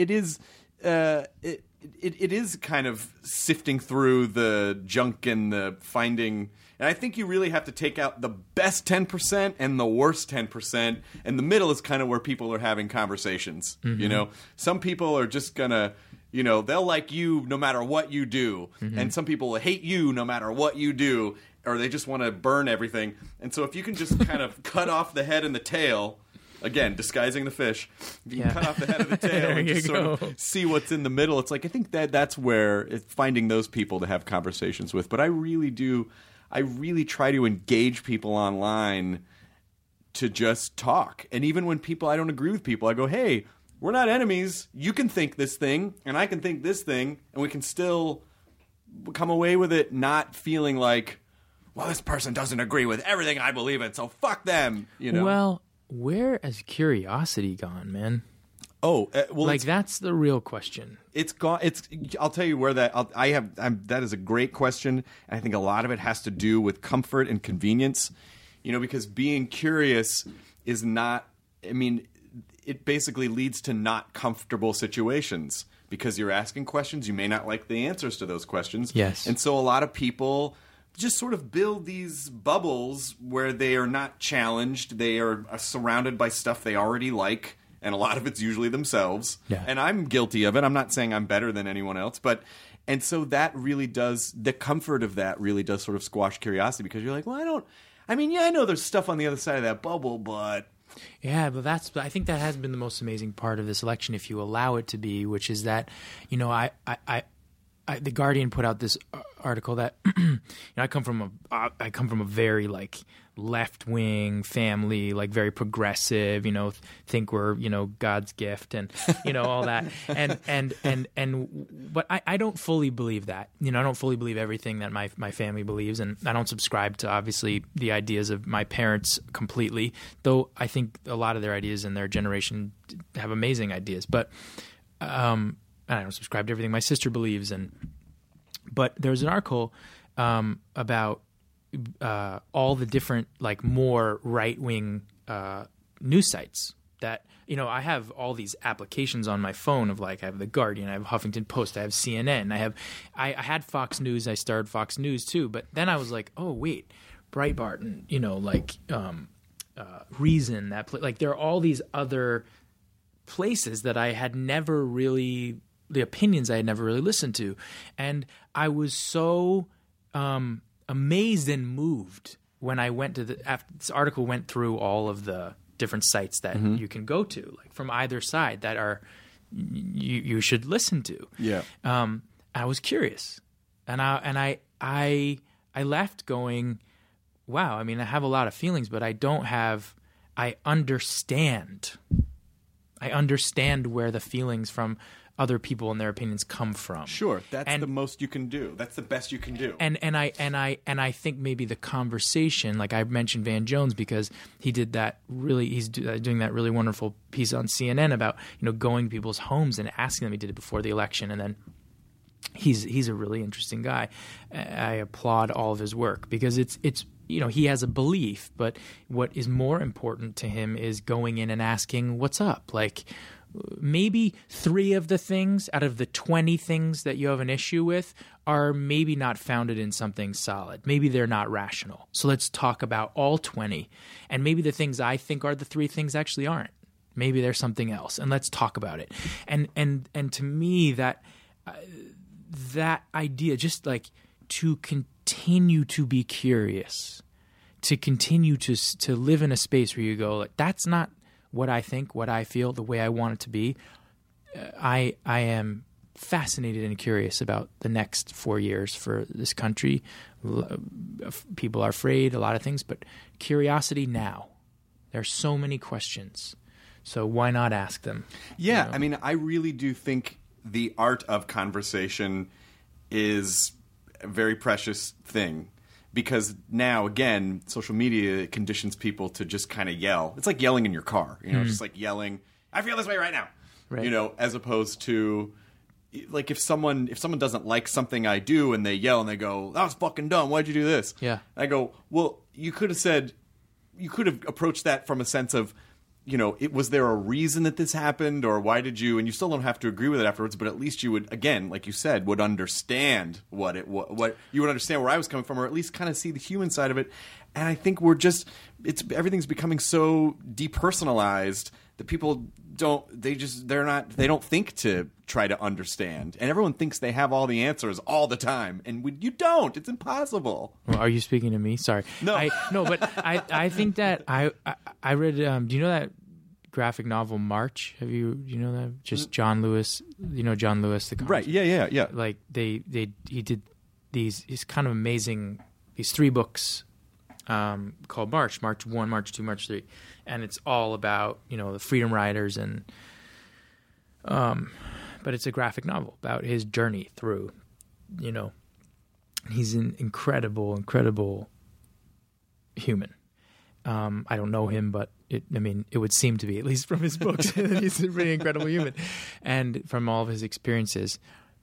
is kind of sifting through the junk and the finding. And I think you really have to take out the best 10% and the worst 10%, and the middle is kind of where people are having conversations. Mm-hmm. Some people are just gonna, they'll like you no matter what you do, mm-hmm. and some people will hate you no matter what you do, or they just want to burn everything. And so if you can just kind of cut off the head and the tail. Again, disguising the fish. If you can cut off the head of the tail and just sort of see what's in the middle, it's like I think that's where it's finding those people to have conversations with. But I really try to engage people online to just talk. And even when I don't agree with people, I go, hey, we're not enemies. You can think this thing, and I can think this thing, and we can still come away with it not feeling like, well, this person doesn't agree with everything I believe in, so fuck them.
Well, where has curiosity gone, man?
Oh, well,
that's the real question.
It's gone. I'll tell you where that is a great question. And I think a lot of it has to do with comfort and convenience. Because being curious is not. I mean, it basically leads to not comfortable situations because you're asking questions. You may not like the answers to those questions.
Yes,
and so a lot of people just sort of build these bubbles where they are not challenged. They are surrounded by stuff they already like, and a lot of it's usually themselves.
Yeah.
And I'm guilty of it. I'm not saying I'm better than anyone else, and so that really does, the comfort of that really does sort of squash curiosity because you're like, well, I know there's stuff on the other side of that bubble, but...
Yeah, but I think that has been the most amazing part of this election, if you allow it to be, which is that, The Guardian put out this article that I come from a very left-wing family, very progressive, think we're God's gift and all that, but I don't fully believe that. I don't fully believe everything that my family believes, and I don't subscribe to obviously the ideas of my parents completely, though I think a lot of their ideas in their generation have amazing ideas, but and I don't subscribe to everything my sister believes, but there's an article about all the different more right-wing news sites that I have all these applications on my phone of I have The Guardian, I have Huffington Post, I have CNN, I had Fox News, I started Fox News too, but then I was like, oh wait, Breitbart and Reason, there are all these other places that I had never really. The opinions I had never really listened to. And I was so amazed and moved when I went to after this article went through all of the different sites that you can go to, like from either side, that are you should listen to.
Yeah.
I was curious, and I left going, wow. I mean, I have a lot of feelings, but I understand where the feelings from other people and their opinions come from.
Sure, that's the most you can do. That's the best you can do.
And I think maybe the conversation, like I mentioned Van Jones, because he's doing that really wonderful piece on CNN about, you know, going to people's homes and asking them. He did it before the election, and then he's a really interesting guy. I applaud all of his work because it's you know, he has a belief, but what is more important to him is going in and asking what's up. Like, maybe 3 of the things out of the 20 things that you have an issue with are maybe not founded in something solid. Maybe they're not rational. So let's talk about all 20. And maybe the things I think are the 3 things actually aren't. Maybe there's something else, and let's talk about it. And to me, that idea, just like to continue to be curious, to continue to live in a space where you go, like, that's not what I think, what I feel, the way I want it to be. I am fascinated and curious about the next 4 years for this country. People are afraid, a lot of things, but curiosity now. There are so many questions, so why not ask them?
Yeah,
you know?
I mean, I really do think the art of conversation is a very precious thing. Because now, again, social media conditions people to just kind of yell. It's like yelling in your car, you know, just like yelling, I feel this way right now, you know, as opposed to, like, if someone doesn't like something I do and they yell and they go, that was fucking dumb, why'd you do this?
Yeah.
I go, well, you could have approached that from a sense of, you know, was there a reason that this happened, or why did you? And you still don't have to agree with it afterwards, but at least you would, again, like you said, would understand what you would understand where I was coming from, or at least kind of see the human side of it. And I think everything's becoming so depersonalized that people don't think to try to understand, and everyone thinks they have all the answers all the time, and you don't. It's impossible.
Well, are you speaking to me? Sorry.
No.
But I think that I read. Do you know that graphic novel March? Do you know that? Just John Lewis. You know John Lewis, the comic.
Right? Yeah.
Like he did these kind of amazing 3 books called March 1, March 2, March 3, and it's all about, you know, the Freedom Riders, and but it's a graphic novel about his journey through, you know, he's an incredible human. I don't know him, but it would seem to be, at least from his books, he's a really incredible human, and from all of his experiences,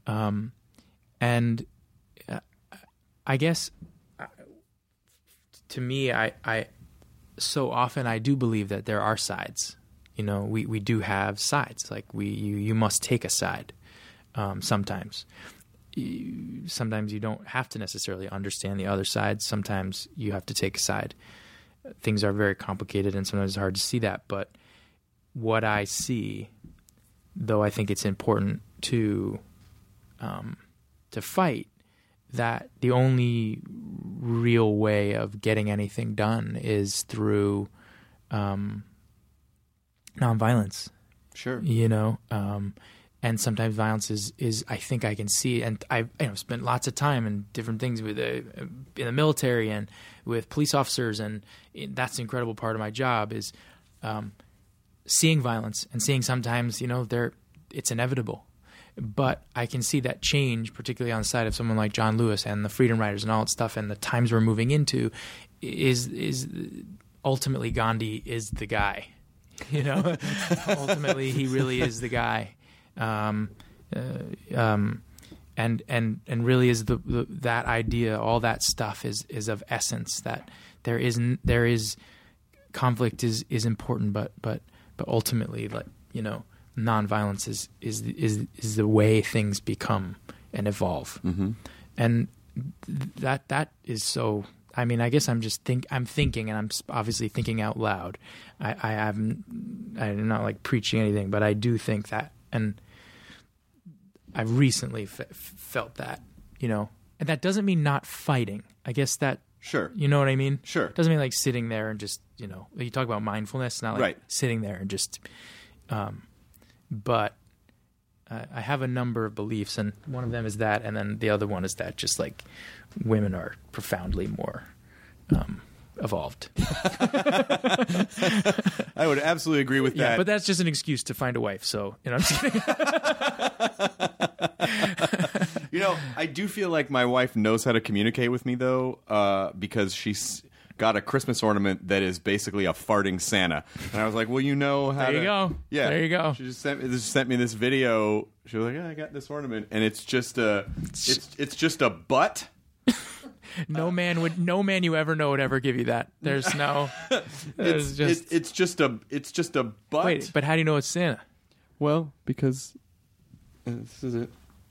and I guess. To me, I so often I do believe that there are sides. You know, we do have sides. Like you must take a side. Sometimes you don't have to necessarily understand the other side. Sometimes you have to take a side. Things are very complicated, and sometimes it's hard to see that. But what I see, though, I think it's important to fight. That the only real way of getting anything done is through nonviolence.
Sure.
You know, and sometimes violence is I think I can see, and I've spent lots of time in different things with in the military and with police officers, and that's an incredible part of my job is seeing violence and seeing sometimes, you know, it's inevitable. But I can see that change, particularly on the side of someone like John Lewis and the Freedom Riders and all that stuff, and the times we're moving into, is ultimately Gandhi is the guy. You know, ultimately he really is the guy, and really is that idea. All that stuff is of essence. That there is conflict is important, but ultimately, like, you know. Nonviolence is the way things become and evolve, and that is so. I mean, I guess I'm thinking, and I'm obviously thinking out loud. I'm not like preaching anything, but I do think that, and I've recently felt that, you know, and that doesn't mean not fighting. I guess that
Sure.
You know what I mean?
Sure.
Doesn't mean like sitting there and just, you talk about mindfulness, not like
Right.
sitting there and just, but I have a number of beliefs, and one of them is that, and then the other one is that just like women are profoundly more evolved.
I would absolutely agree with
Yeah,
that.
but that's just an excuse to find a wife. So, I'm just kidding.
I do feel like my wife knows how to communicate with me, though, because she's got a Christmas ornament that is basically a farting Santa. And I was like, well, you know how
There you
to...
go.
Yeah.
There you go.
She just sent me this video. She was like, I got this ornament. And it's just a butt.
No man you ever know would ever give you that. There's no.
It's just a butt.
Wait, but how do you know it's Santa?
Well, because this is it.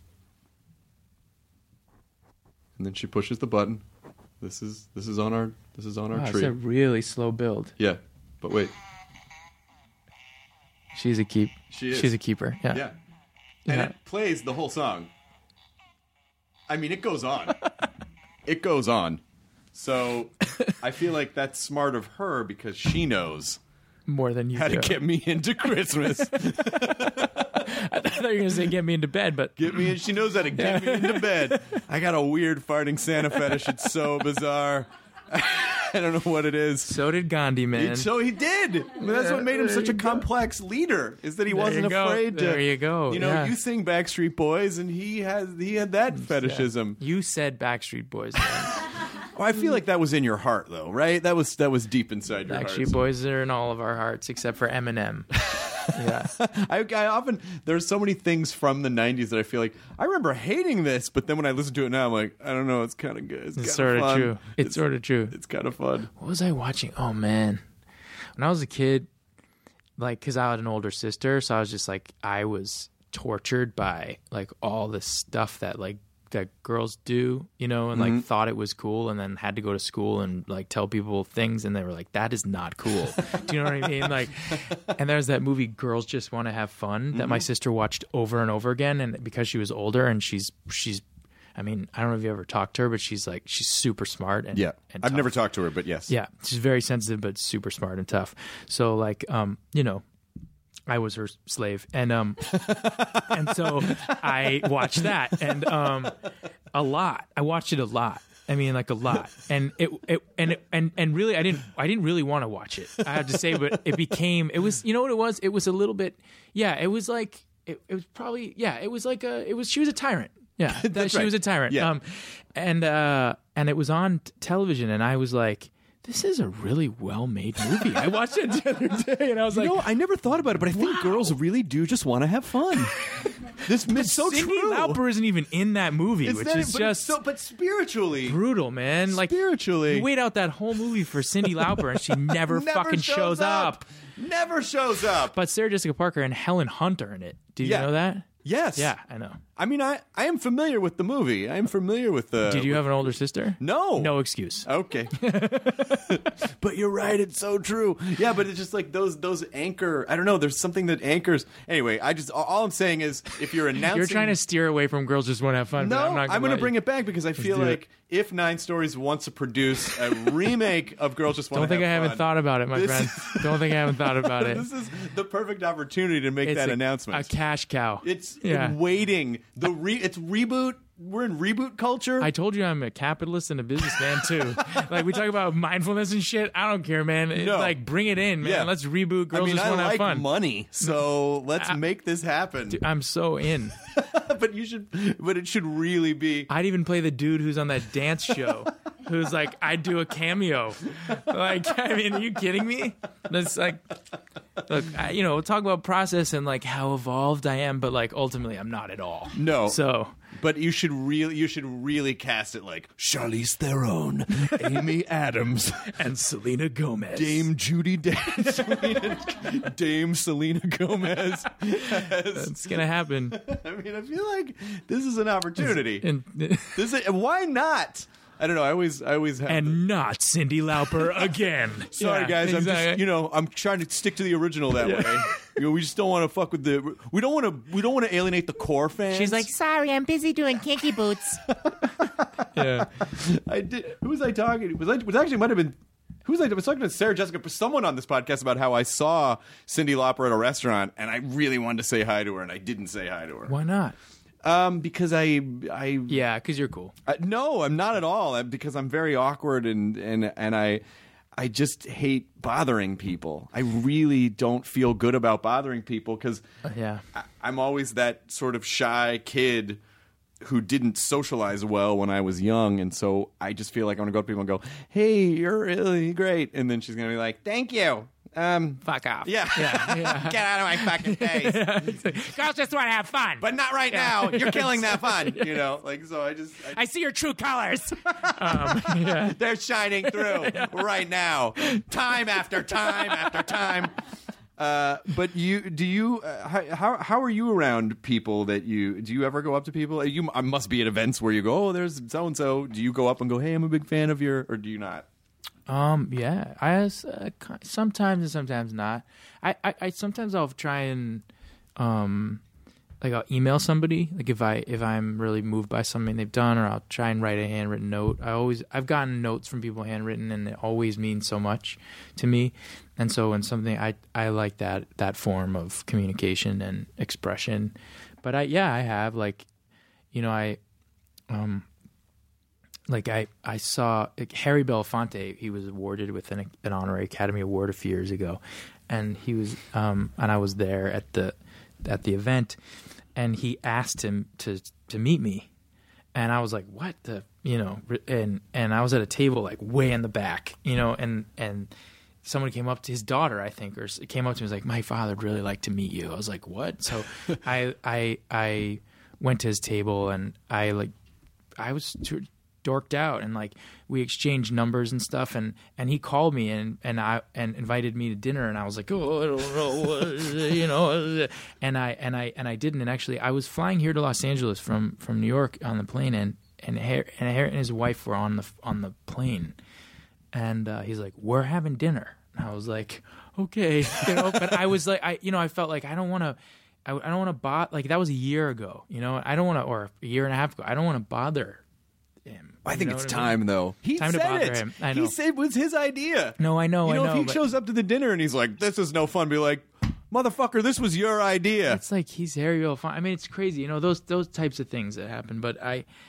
And then she pushes the button. This is on our
Wow, it's
tree.
a really slow build.
Yeah, but wait.
She is. She's a keeper. Yeah.
Yeah. And
Yeah.
it plays the whole song. I mean, it goes on. It goes on. So I feel like that's smart of her because she knows
More than you
how
do.
to get me into Christmas.
I thought you were gonna say get me into bed, but
She knows how to get me into bed. I got a weird farting Santa fetish. It's so bizarre. I don't know what it is.
so did Gandhi, man.
So he did. That's what made him such a complex leader. Is that he wasn't
you go.
afraid to.
There you go. Yeah.
You sing Backstreet Boys, and he had that fetishism.
You said Backstreet Boys. Man.
Well, I feel like that was in your heart, though, right? That was deep inside your heart.
Backstreet Boys are in all of our hearts except for Eminem. Yeah.
I often there's so many things from the '90s that I feel like I remember hating this, but then when I listen to it now, I'm like, I don't know, it's kind of good.
It's sort of true. It's sort of true.
It's kind of fun.
What was I watching? Oh man, when I was a kid, like, because I had an older sister, so I was just like, I was tortured by like all this stuff that girls do, and like thought it was cool, and then had to go to school and like tell people things, and they were like, that is not cool. Do you know what I mean? Like, and there's that movie Girls Just Want to Have Fun that my sister watched over and over again, and because she was older and she's I mean, I don't know if you ever talked to her, but she's super smart and
Yeah,
and
I've
tough.
never talked to her, but yes.
Yeah, she's very sensitive but super smart and tough. So like, I was her slave, and so I watched that, and a lot. I watched it a lot. I mean, like a lot, and and really, I didn't really want to watch it. I have to say, but it was, you know what it was? It was a little bit, yeah. It was like it was probably, yeah. It was like she was a tyrant. Yeah,
That's
she
right.
was a tyrant.
Yeah.
And it was on television, and I was like, this is a really well-made movie. I watched it the other day, and I was like,
I never thought about it, but I think girls really do just want to have fun. This is so
Cyndi
true.
Lauper isn't even in that movie, which is just
but spiritually.
brutal, man. Like,
Spiritually.
you wait out that whole movie for Cyndi Lauper, and she never fucking shows up.
Never shows up.
But Sarah Jessica Parker and Helen Hunt are in it. Do you
Yeah.
know that?
Yes.
Yeah, I know.
I mean, I am familiar with the movie. I am familiar with the.
Did you have an older sister?
No.
No excuse.
Okay. But you're right, it's so true. Yeah, but it's just like those anchor, I don't know, there's something that anchors. Anyway, all I'm saying is if you're announcing
You're trying to steer away from Girls Just Want to Have Fun.
No,
but I'm not
I'm going to
let
bring
you.
it back because I feel
do
like
it.
if 9 Stories wants to produce a remake of Girls Just Want to
Don't think I
Have
haven't
Fun,
thought about it, my
This-
friend. Don't think I haven't thought about it.
this is the perfect opportunity to make
It's
that
a
announcement.
cash cow.
It's
Yeah.
waiting. It's reboot. We're in reboot culture.
I told you I'm a capitalist and a businessman too. Like, we talk about mindfulness and shit. I don't care, man. It's
No.
like, bring it in, man.
Yeah.
Let's reboot Girls Just
I
Want to Have
like
Fun.
money, so let's make this happen.
I'm so in.
But it should really be.
I'd even play the dude who's on that dance show who's like, I'd do a cameo. Like, I mean, are you kidding me? That's like, look, we'll talk about process and like how evolved I am, but like ultimately I'm not at all.
No.
So
But you should really cast it like Charlize Theron, Amy Adams,
and Selena Gomez.
Dame Judi Dame Selena Gomez.
It's gonna happen.
I mean, I feel like this is an opportunity.
And
Why not? I don't know. I always have.
And not Cyndi Lauper again.
Sorry, guys.
exactly.
I'm just, I'm trying to stick to the original that way. We just don't want to fuck with the. We don't want to alienate the core fans.
She's like, sorry, I'm busy doing kinky boots. Yeah.
I did. Who was I talking? Was actually might have been. Who was I was talking to Sarah Jessica, someone on this podcast about how I saw Cyndi Lauper at a restaurant and I really wanted to say hi to her and I didn't say hi to her.
Why not?
Because
yeah, because you're cool.
No, I'm not at all. Because I'm very awkward and I just hate bothering people. I really don't feel good about bothering people because I'm always that sort of shy kid who didn't socialize well when I was young, and so I just feel like I'm gonna go to people and go, "Hey, you're really great," and then she's gonna be like, "Thank you."
Fuck off.
Yeah. Get out of my fucking face.
Girls just want to have fun.
But not right now. You're killing that fun. So I
see your true colors.
They're shining through right now. Time after time after time. But how are you around people do you ever go up to people? You must be at events where you go, oh, there's so-and-so. Do you go up and go, hey, I'm a big fan of or do you not?
Yeah, I sometimes and sometimes not. I sometimes I'll try and like I'll email somebody like if I'm really moved by something they've done, or I'll try and write a handwritten note. I've gotten notes from people handwritten, and it always means so much to me. And so when something I like that form of communication and expression. But I have like, I saw Harry Belafonte. He was awarded with an honorary Academy Award a few years ago, and he was and I was there at the event, and he asked him to meet me, and I was like, what the and I was at a table like way in the back, and someone came up to his daughter, I think, or came up to me and was like, my father would really like to meet you. I was like, what? So I went to his table, and I was dorked out, and like we exchanged numbers and stuff, and he called me and invited me to dinner, and I was like, oh, I don't know, and I didn't. And actually I was flying here to Los Angeles from New York on the plane, and Harry and his wife were on the plane, and he's like, we're having dinner, and I was like, okay, but I was like, I felt like I don't want to bother, like that was a year ago, I don't want to, or a year and a half ago, I don't want to bother him.
I think it's time, though. He
time
said
to bother
it.
him. I know.
He said it was his idea.
No, I know.
If he shows up to the dinner and he's like, "This is no fun," be like, "Motherfucker, this was your idea."
It's like he's Harry Belafonte. I mean, it's crazy, those types of things that happen. But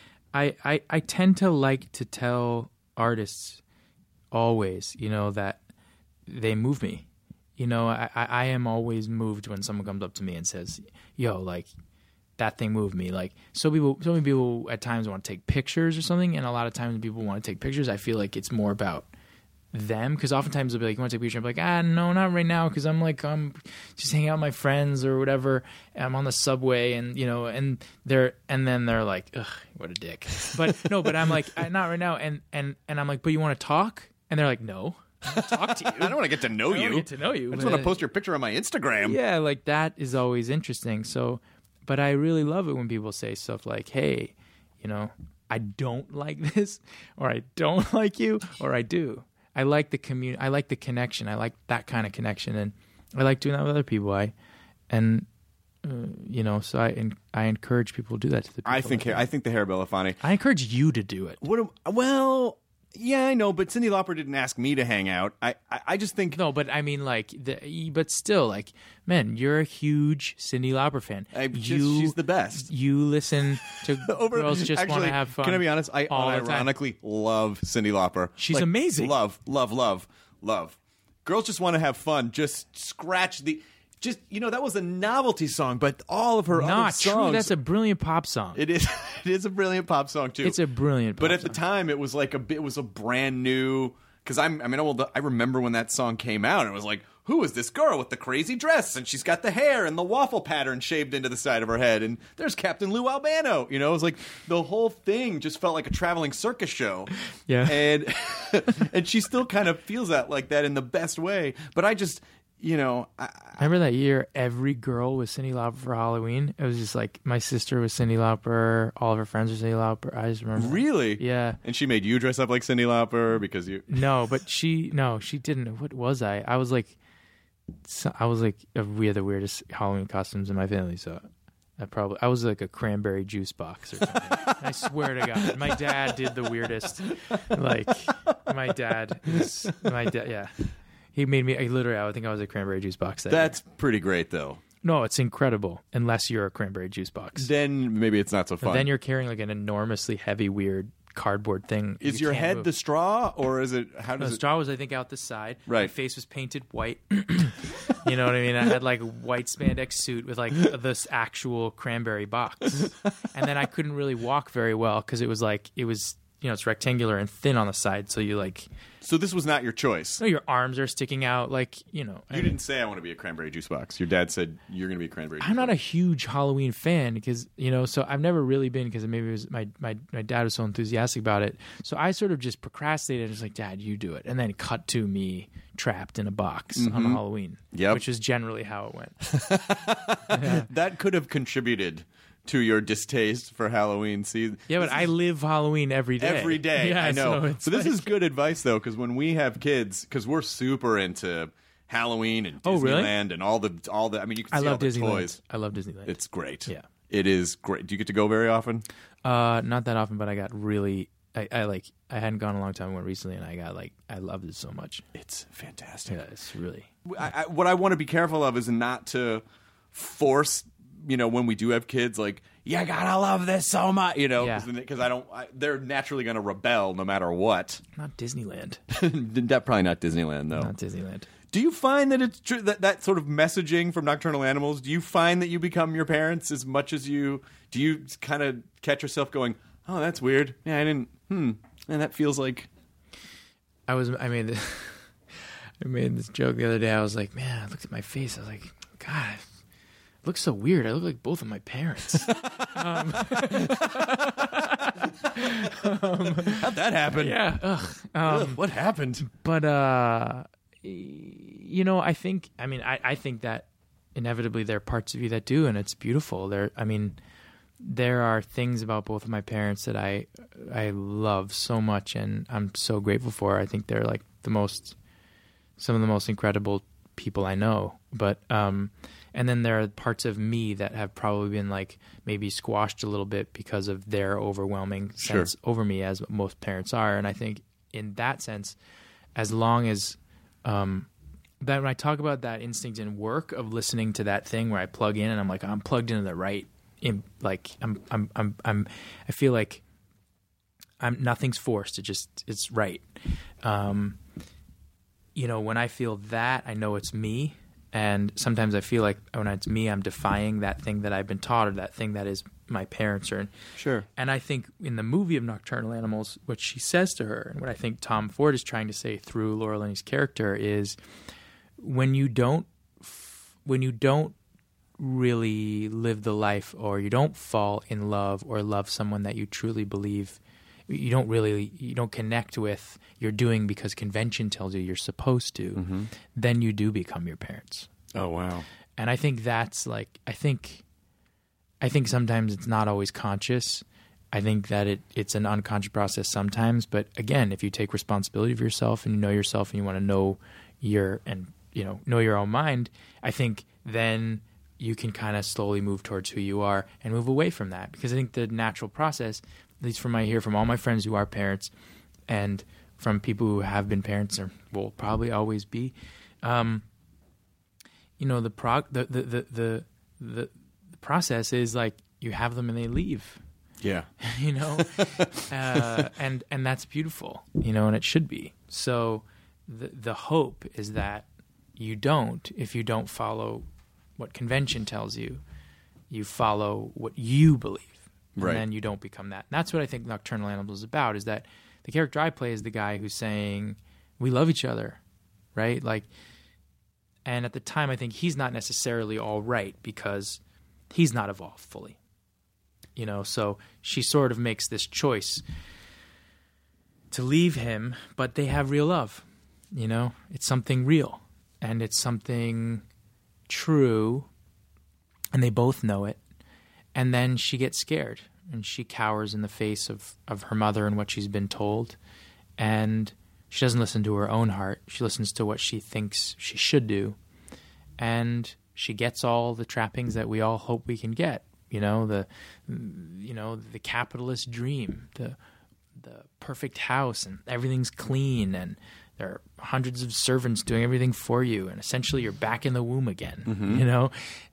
I tend to like to tell artists always, that they move me. I am always moved when someone comes up to me and says, "Yo, like." That thing moved me. Like so many people at times want to take pictures or something, and a lot of times when people want to take pictures, I feel like it's more about them, because oftentimes they'll be like, you want to take a picture? I'm like, no, not right now, because I'm just hanging out with my friends or whatever. I'm on the subway, and and then they're like, ugh, what a dick. But no, but I'm like, not right now, and I'm like, but you want to talk? And they're like, no. Talk to you.
I don't want to get to know you.
Get to know you.
I just want to post your picture on my Instagram.
Yeah, like that is always interesting. So. But I really love it when people say stuff like, hey, I don't like this, or I don't like you, or I do. I like the I like the connection. I like that kind of connection, and I like doing that with other people. So I encourage people to do that to the people.
I think the Harry Belafonte.
I encourage you to do it.
Yeah, I know, but Cyndi Lauper didn't ask me to hang out. I just think
no, but I mean, but still, man, you're a huge Cyndi Lauper fan.
She's the best.
You listen to girls just want to have fun.
Can I be honest? I unironically love Cyndi Lauper.
She's amazing.
Love. Girls just want to have fun. Just scratch the. Just that was a novelty song, but all of her other songs. Not true.
That's a brilliant pop song.
It is. It is a brilliant pop song too.
It's a brilliant. Pop
But at
song.
the time, it was like it was a brand new. Because I remember when that song came out, and it was like, who is this girl with the crazy dress? And she's got the hair and the waffle pattern shaved into the side of her head, and there's Captain Lou Albano. It was like the whole thing just felt like a traveling circus show.
Yeah,
and she still kind of feels that like that in the best way. But I just. you know,
Remember that year every girl was Cyndi Lauper for Halloween? It was just like my sister was Cyndi Lauper, all of her friends were Cyndi Lauper. I just remember.
Really?
Yeah.
And she made you dress up like Cyndi Lauper because you...
No, but she didn't. What was I? I was like we had the weirdest Halloween costumes in my family, so I was like a cranberry juice box or something. I swear to God, my dad did the weirdest. Like my dad, yeah. He made me. I think I was a cranberry juice box.
That's pretty great, though.
No, it's incredible. Unless you're a cranberry juice box,
then maybe it's not so fun.
But then you're carrying like an enormously heavy, weird cardboard thing.
Is your head
move.
The straw, or is it? How does
the straw was, I think, out the side.
Right.
My face was painted white. You know what I mean? I had like a white spandex suit with like this actual cranberry box, and then I couldn't really walk very well because it was it's rectangular and thin on the side, so you like.
So this was not your choice.
No, your arms are sticking out, like You
didn't say I want to be a cranberry juice box. Your dad said you're going to be a cranberry.
I'm not a huge Halloween fan because so I've never really been because maybe it was my dad was so enthusiastic about it. So I sort of just procrastinated and was like, Dad, you do it, and then cut to me trapped in a box on Halloween.
Yep.
Which is generally how it went.
That could have contributed to your distaste for Halloween. See,
yeah, but I live Halloween every day.
Every day,
yeah,
I know.
So
this is good advice, though, because when we have kids, because we're super into Halloween and Disneyland
really?
and all the. I mean, you can see
I love
all the
Disneyland.
toys.
I love Disneyland.
It's great.
Yeah,
it is great. Do you get to go very often?
Not that often, but I got really. I hadn't gone a long time. I went recently, and I loved it so much.
It's fantastic.
Yeah, it's really.
What I want to be careful of is not to force. When we do have kids, like, you gotta love this so much, because they're naturally gonna rebel no matter what.
Not Disneyland.
Probably not Disneyland, though.
Not Disneyland.
Do you find that it's true that sort of messaging from Nocturnal Animals? Do you find that you become your parents as much as you? Do you kind of catch yourself going, "Oh, that's weird. Yeah, I didn't. And that feels like."
I made this joke the other day. I was like, man, I looked at my face. I was like, God. It looks so weird. I look like both of my parents.
How'd that happen?
Yeah.
What happened?
But I think that inevitably there are parts of you that do, and it's beautiful. There are things about both of my parents that I love so much, and I'm so grateful for. I think they're like some of the most incredible people I know. But and then there are parts of me that have probably been like maybe squashed a little bit because of their overwhelming sense over me, as most parents are. And I think in that sense, as long as that when I talk about that instinct in work of listening to that thing where I plug in and I'm like, I'm plugged into the right, I feel like nothing's forced. It's right. When I feel that, I know it's me. And sometimes I feel like when it's me, I'm defying that thing that I've been taught, or that thing that is my parents.
Sure.
And I think in the movie of Nocturnal Animals, what she says to her, and what I think Tom Ford is trying to say through Laura Linney's character, is when you don't really live the life, or you don't fall in love or love someone that you truly believe, you don't connect with, you're doing because convention tells you you're supposed to, then you do become your parents.
Oh, wow.
And I think that's like, I think sometimes it's not always conscious. I think that it's an unconscious process sometimes. But again, if you take responsibility for yourself and you know yourself and you want to know your own mind, I think then you can kind of slowly move towards who you are and move away from that. Because I think the natural process, at least from I hear from all my friends who are parents and from people who have been parents or will probably always be, the process is like you have them and they leave.
Yeah.
And that's beautiful, and it should be. So the hope is that if you don't follow what convention tells you, you follow what you believe. And then you don't become that. And that's what I think Nocturnal Animals is about, is that the character I play is the guy who's saying, we love each other, right? Like, and at the time, I think he's not necessarily all right because he's not evolved fully. So she sort of makes this choice to leave him, but they have real love. It's something real. and it's something true, and they both know it. And then she gets scared, and she cowers in the face of her mother and what she's been told. And she doesn't listen to her own heart. She listens to what she thinks she should do. And she gets all the trappings that we all hope we can get. The capitalist dream, the perfect house, and everything's clean, and there are hundreds of servants doing everything for you, and essentially you're back in the womb again,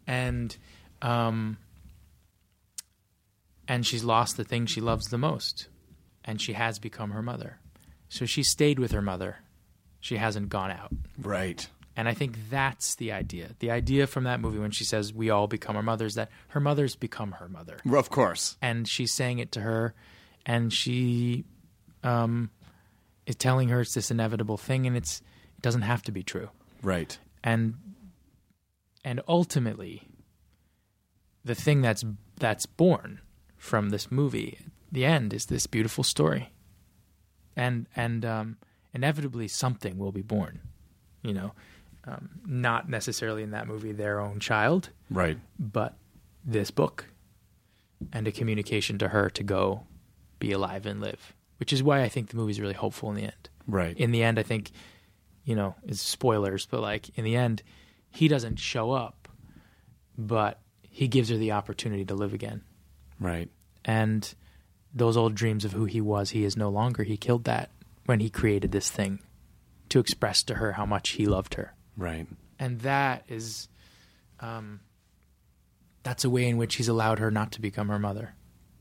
and she's lost the thing she loves the most, and she has become her mother. So she stayed with her mother. She hasn't gone out.
Right.
And I think that's the idea. The idea from that movie when she says we all become our mothers, that her mother's become her mother.
Of course.
And she's saying it to her, and she is telling her it's this inevitable thing, and it doesn't have to be true.
Right.
And ultimately, the thing that's born from this movie, the end, is this beautiful story. And inevitably something will be born, not necessarily in that movie their own child,
right?
But this book and a communication to her to go be alive and live, which is why I think the movie's really hopeful in the end.
Right.
In the end, I think, it's spoilers, but like in the end, he doesn't show up, but he gives her the opportunity to live again.
Right.
And those old dreams of who he was, he is no longer. He killed that when he created this thing to express to her how much he loved her.
Right.
And that is, that's a way in which he's allowed her not to become her mother.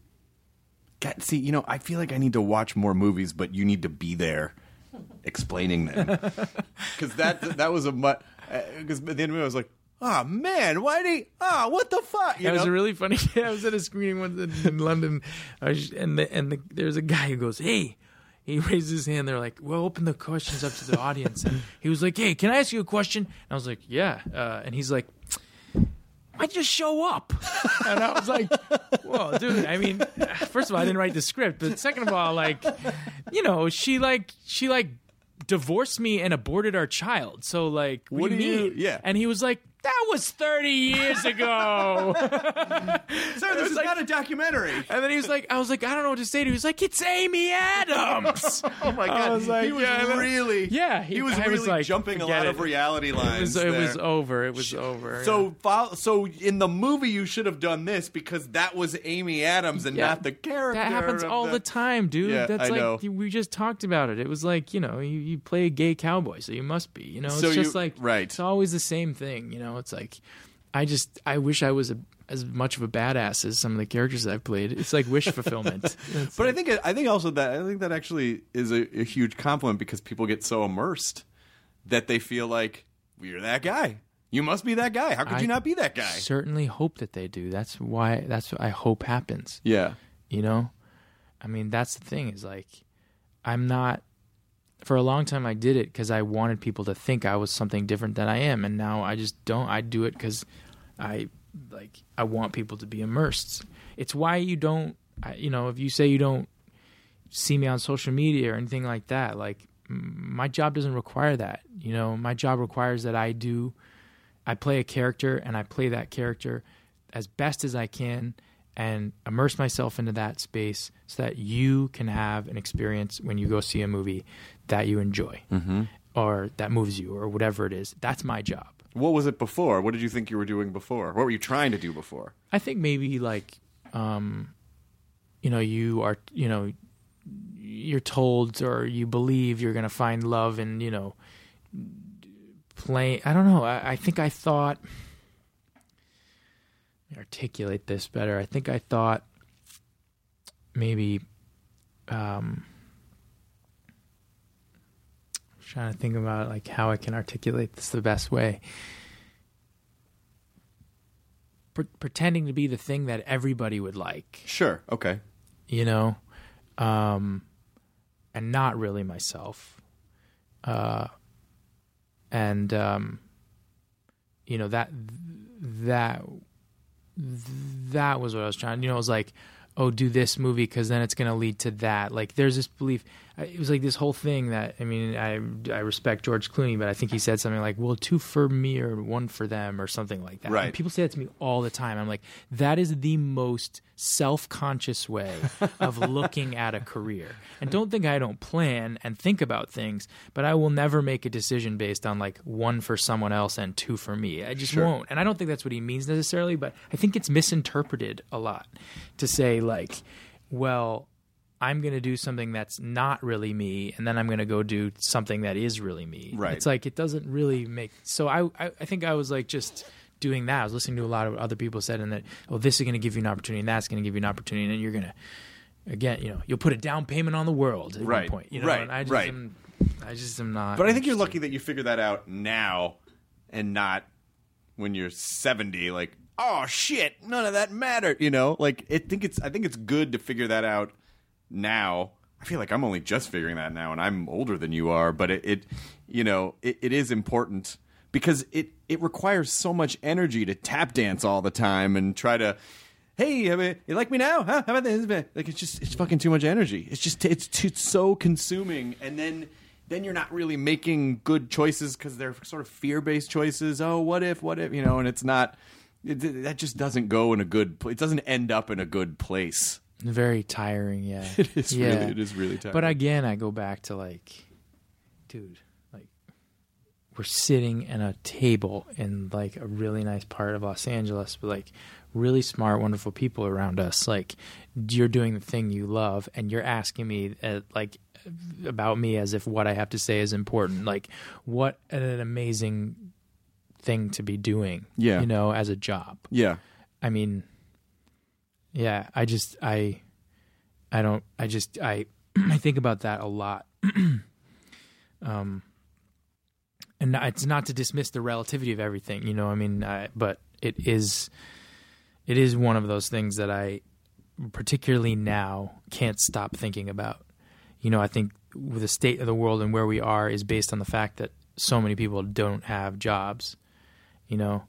God, see, I feel like I need to watch more movies, but you need to be there explaining them. Because that was because at the end of it, I was like, oh man, why did he? Oh, what the fuck?
That was a really funny. I was at a screening once in London, and there's a guy who goes, "Hey," he raises his hand. They're like, "Well, open the questions up to the audience." And he was like, "Hey, can I ask you a question?" And I was like, "Yeah." And he's like, "Why'd you show up?" And I was like, "Well, dude, I mean, first of all, I didn't write the script, but second of all, like, she divorced me and aborted our child. So like, what do you mean?"
Yeah.
And he was like, "That was 30 years ago."
Sir, this is not a documentary.
And then I was like, I don't know what to say to you. He was like, "It's Amy Adams."
Oh my God.
I was like,
he was really jumping a lot of reality lines.
It was over.
So in the movie, you should have done this because that was Amy Adams and not the character.
That happens all the time, dude.
Yeah,
That's
I know.
We just talked about it. It was like, you play a gay cowboy, so you must be, It's
So
just like,
right.
It's always the same thing, It's like, I wish I was as much of a badass as some of the characters I've played. It's like wish fulfillment.
But I think that actually is a huge compliment because people get so immersed that they feel like you're that guy. You must be that guy. How could you not be that guy?
Certainly hope that they do. That's what I hope happens.
Yeah.
I mean, that's the thing is like, I'm not. For a long time, I did it because I wanted people to think I was something different than I am, and now I just don't. I do it because I want people to be immersed. It's why you don't. If you say you don't see me on social media or anything like that, like my job doesn't require that. My job requires that I play a character and I play that character as best as I can and immerse myself into that space so that you can have an experience when you go see a movie that you enjoy or that moves you or whatever it is. That's my job.
What was it before? What did you think you were doing before? What were you trying to do before?
I think maybe like, you are, you're told or you believe you're going to find love in, playing. I don't know. I think I thought, let me articulate this better. I think I thought maybe, trying to think about like how I can articulate this the best way. Pretending to be the thing that everybody would like.
Sure. Okay.
And not really myself. That was what I was trying. It was like, oh, do this movie because then it's going to lead to that. Like, there's this belief. It was like this whole thing that, I mean, I respect George Clooney, but I think he said something like, well, 2 for me or 1 for them or something like that.
Right.
And people say that to me all the time. I'm like, that is the most self-conscious way of looking at a career. And don't think I don't plan and think about things, but I will never make a decision based on like 1 for someone else and 2 for me. I just won't. And I don't think that's what he means necessarily, but I think it's misinterpreted a lot to say like, well, I'm going to do something that's not really me, and then I'm going to go do something that is really me.
Right.
It's like it doesn't really make – so I think I was like just doing that. I was listening to a lot of other people said and that, oh, this is going to give you an opportunity and that's going to give you an opportunity, and then you're going to – again, you know, you'll put a down payment on the world at one point. You know?
Right,
And I just am not –
But I think you're lucky that you figure that out now and not when you're 70, like, oh, shit, none of that mattered, you know? Like, I think it's good to figure that out now. I feel like I'm only just figuring that now, and I'm older than you are, but it is important because it requires so much energy to tap dance all the time and try to, hey, you like me now? Huh? How about this? Like, it's fucking too much energy. It's so consuming, and then you're not really making good choices because they're sort of fear-based choices. Oh, what if, you know, and it's not, that just doesn't go in a good place. It doesn't end up in a good place.
Very tiring, yeah.
It is really tiring.
But again, I go back to like, dude, like we're sitting at a table in like a really nice part of Los Angeles with like really smart, wonderful people around us. Like you're doing the thing you love and you're asking me like about me as if what I have to say is important. Like what an amazing thing to be doing,
yeah.
You know, as a job.
Yeah.
I mean, yeah, I think about that a lot. And it's not to dismiss the relativity of everything, you know, I mean, but it is one of those things that I particularly now can't stop thinking about. You know, I think the state of the world and where we are is based on the fact that so many people don't have jobs, you know,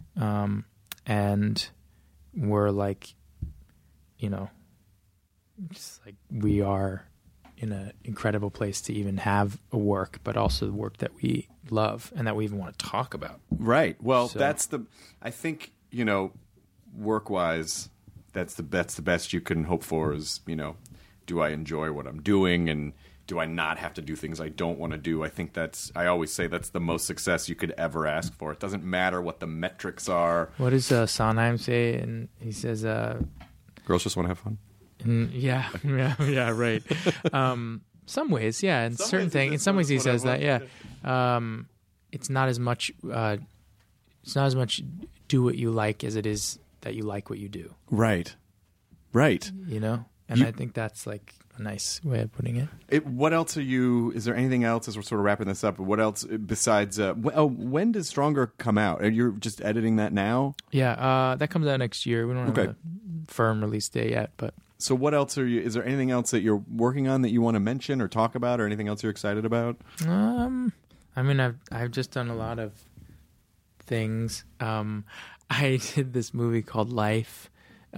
and we're like, you know, just like we are in an incredible place to even have a work, but also the work that we love and that we even want to talk about.
Right. Well,
So-
I think, you know, work-wise, that's the best you can hope for is, you know, do I enjoy what I'm doing and do I not have to do things I don't want to do? I think I always say that's the most success you could ever ask for. It doesn't matter what the metrics are.
What does Sondheim say? And he says,
Girls just want to have fun.
yeah, right. Some ways, yeah. In
Some
certain
ways
things, in some ways he says that, yeah. It's not as much. It's not as much do what you like as it is that you like what you do.
Right.
You know, and I think that's like a nice way of putting it.
What else is there anything else as we're sort of wrapping this up? What else besides, when does Stronger come out? And you're just editing that now?
Yeah, that comes out next year. We don't have a firm release date yet, but.
So what else is there anything else that you're working on that you want to mention or talk about or anything else you're excited about?
I mean, I've just done a lot of things. I did this movie called Life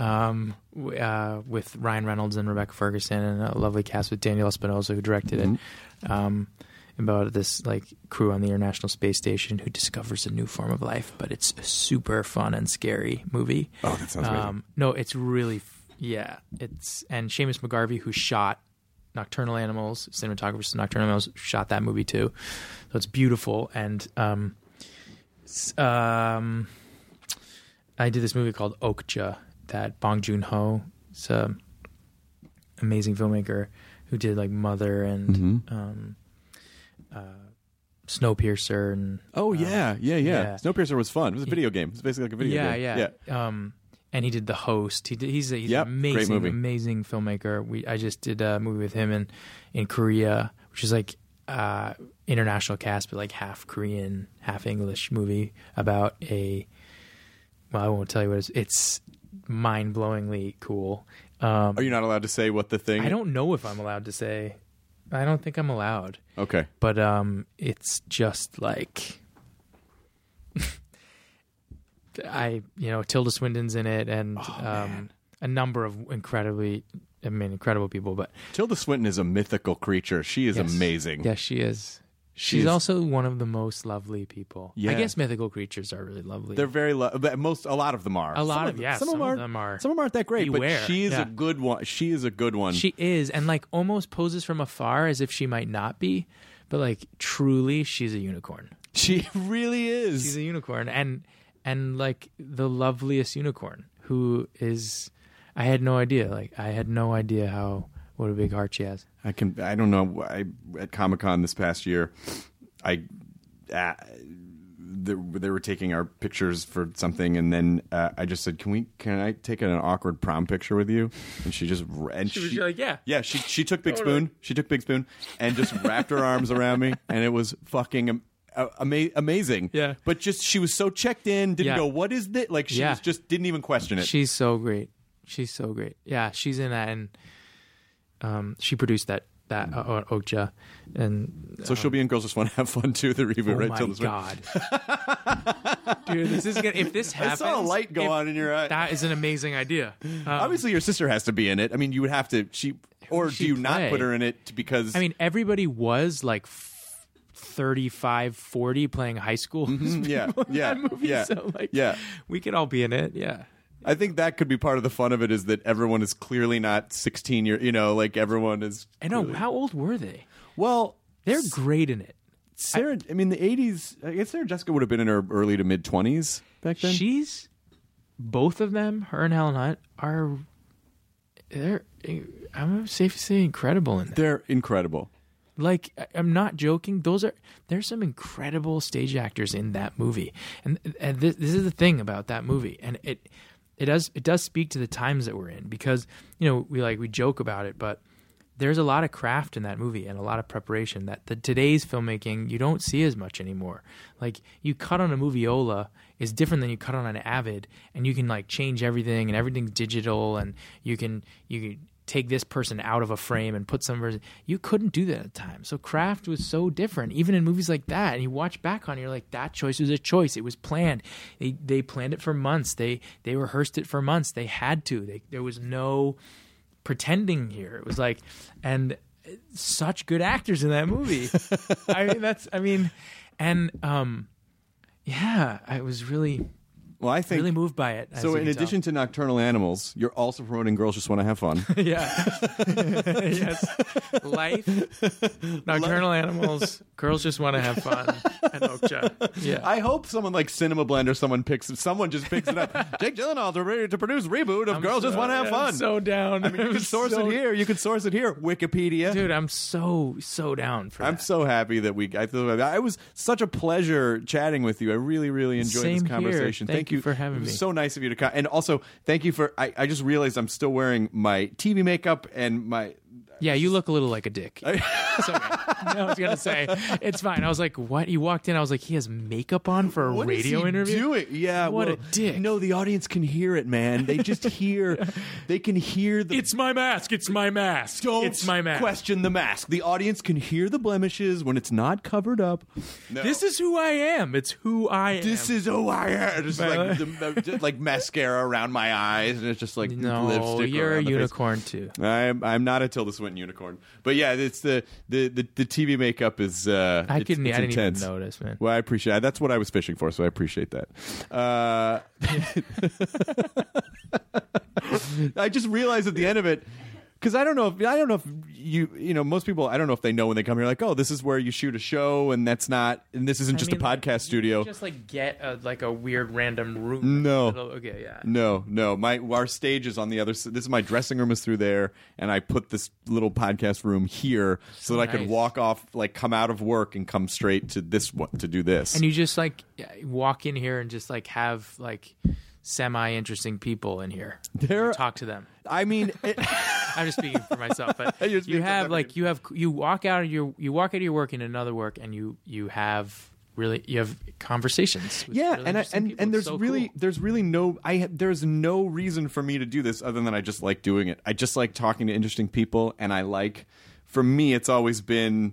with Ryan Reynolds and Rebecca Ferguson and a lovely cast with Daniel Espinosa who directed it. About this like crew on the International Space Station who discovers a new form of life, but it's a super fun and scary movie.
Oh, that sounds amazing.
No, it's really and Seamus McGarvey, who shot Nocturnal Animals, cinematographer of Nocturnal Animals, shot that movie too. So it's beautiful. And I did this movie called Okja that Bong Joon-ho, it's an amazing filmmaker who did like Mother and Snowpiercer. And
yeah. Snowpiercer was fun. It was a video game. It was basically like a video game.
Yeah. And he did The Host. He's an amazing filmmaker. I just did a movie with him in Korea, which is like international cast, but like half Korean, half English movie about I won't tell you what it's mind-blowingly cool.
Are you not allowed to say what the thing?
I don't know if I'm allowed to say. I don't think I'm allowed.
Okay.
But it's just like Tilda Swinton's in it, and a number of incredible people. But
Tilda Swinton is a mythical creature. She is
yes.
amazing.
Yes, she is. She's also one of the most lovely people.
Yeah.
I guess mythical creatures are really lovely.
They're very a lot of them are.
Some of them are.
Some of them aren't that great,
Beware.
but she is
Yeah.
a good one. She is a good one.
She is, and like almost poses from afar as if she might not be, but like truly, she's a unicorn.
She really is.
She's a unicorn, and like the loveliest unicorn. Who is? I had no idea. Like I had no idea what a big heart she has.
I don't know. At Comic-Con this past year, they were taking our pictures for something, and then I just said, "Can I take an awkward prom picture with you?" And she just
She was like, "Yeah,
yeah." She took Big Spoon. She took Big Spoon and just wrapped her arms around me, and it was fucking amazing.
Yeah.
But just she was so checked in. Didn't go, "What is this?" Like she was just didn't even question it.
She's so great. Yeah, she's in that, and she produced that Okja, and
so she'll be in Girls Just Want to Have Fun too. The reboot, right?
Oh my god, dude, this is gonna, if this happens,
I saw a light go on in your eye.
That is an amazing idea.
Obviously, your sister has to be in it. I mean, you would have to. Do you not put her in it because?
I mean, everybody was like 35, 40 playing high school.
That movie.
So like, we could all be in it. Yeah.
I think that could be part of the fun of it is that everyone is clearly not 16 years, like everyone is.
I know. How old were they?
Well,
they're great in it.
Sarah, I mean, the 80s, I guess Sarah Jessica would have been in her early to mid 20s back then.
Both of them, her and Helen Hunt, I'm safe to say, incredible in that.
They're incredible.
Like, I'm not joking. There's some incredible stage actors in that movie, and this is the thing about that movie, and it does speak to the times that we're in, because we joke about it, but there's a lot of craft in that movie and a lot of preparation that today's filmmaking you don't see as much anymore. Like, you cut on a Moviola is different than you cut on an Avid, and you can like change everything, and everything's digital, and you can take this person out of a frame and put some version. You couldn't do that at the time. So craft was so different, even in movies like that. And you watch back on it, you're like, that choice was a choice. It was planned. They planned it for months. They rehearsed it for months. They had to. There was no pretending here. It was like, and such good actors in that movie. I was really.
Well, I think
really moved by it.
So, in addition to Nocturnal Animals, you're also promoting Girls Just Want to Have Fun.
Yes. Life, Nocturnal Animals, Girls Just Want to Have Fun, and Okja. Yeah.
I hope someone like Cinema Blend or someone just picks it up. Jake Gyllenhaal's ready to produce reboot of Girls Just Want to Have Fun.
I'm so down.
I mean, you can source it here. You can source it here. Wikipedia.
Dude, I'm so down for that.
I'm so happy that I was such a pleasure chatting with you. I really, really enjoyed this conversation.
Thank you for having me.
It was so nice of you to come. And also, thank you for. I just realized I'm still wearing my TV makeup and my.
Yeah, you look a little like a dick. It's okay. I was gonna say it's fine. I was like, "What?" You walked in. I was like, "He has makeup on for a radio interview."
Doing? Yeah,
what a dick.
No, the audience can hear it, man. They just hear. They can hear the.
It's my mask. It's my mask. It's my mask.
Question the mask. The audience can hear the blemishes when it's not covered up. No.
This is who I am. It's who I am.
This is who I am. Just like like mascara around my eyes, and it's just like lipstick.
You're a unicorn too.
I'm not a Tilda Swinton unicorn, but yeah, it's the TV makeup is. I didn't
even notice, man.
Well, I appreciate it. That's what I was fishing for, so I appreciate that. I just realized at the end of it. Because I don't know if most people, I don't know if they know when they come here, like, oh, this is where you shoot a show, and this isn't just a podcast studio.
You just like get a weird random room.
No.
Okay, yeah.
No. Our stage is on the other side. This is my dressing room is through there, and I put this little podcast room here so that I could walk off, like come out of work and come straight to this to do this.
And you just like walk in here and just like have like semi-interesting people in here. Talk to them.
I mean,
I'm just speaking for myself, but you walk out of your work into another work, and you have conversations. With
and there's there's no reason for me to do this other than I just like doing it. I just like talking to interesting people, and for me, it's always been.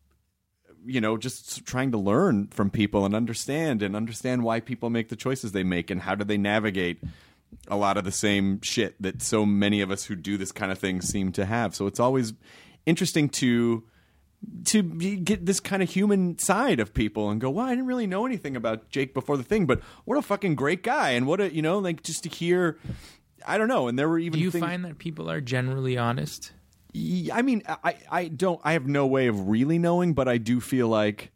Just trying to learn from people and understand why people make the choices they make and how do they navigate a lot of the same shit that so many of us who do this kind of thing seem to have. So it's always interesting to get this kind of human side of people and go, well, I didn't really know anything about Jake before the thing, but what a fucking great guy. And what a, you know, like just to hear, I don't know. And there were even
Do you find that people are generally honest?
I mean, I have no way of really knowing, but I do feel like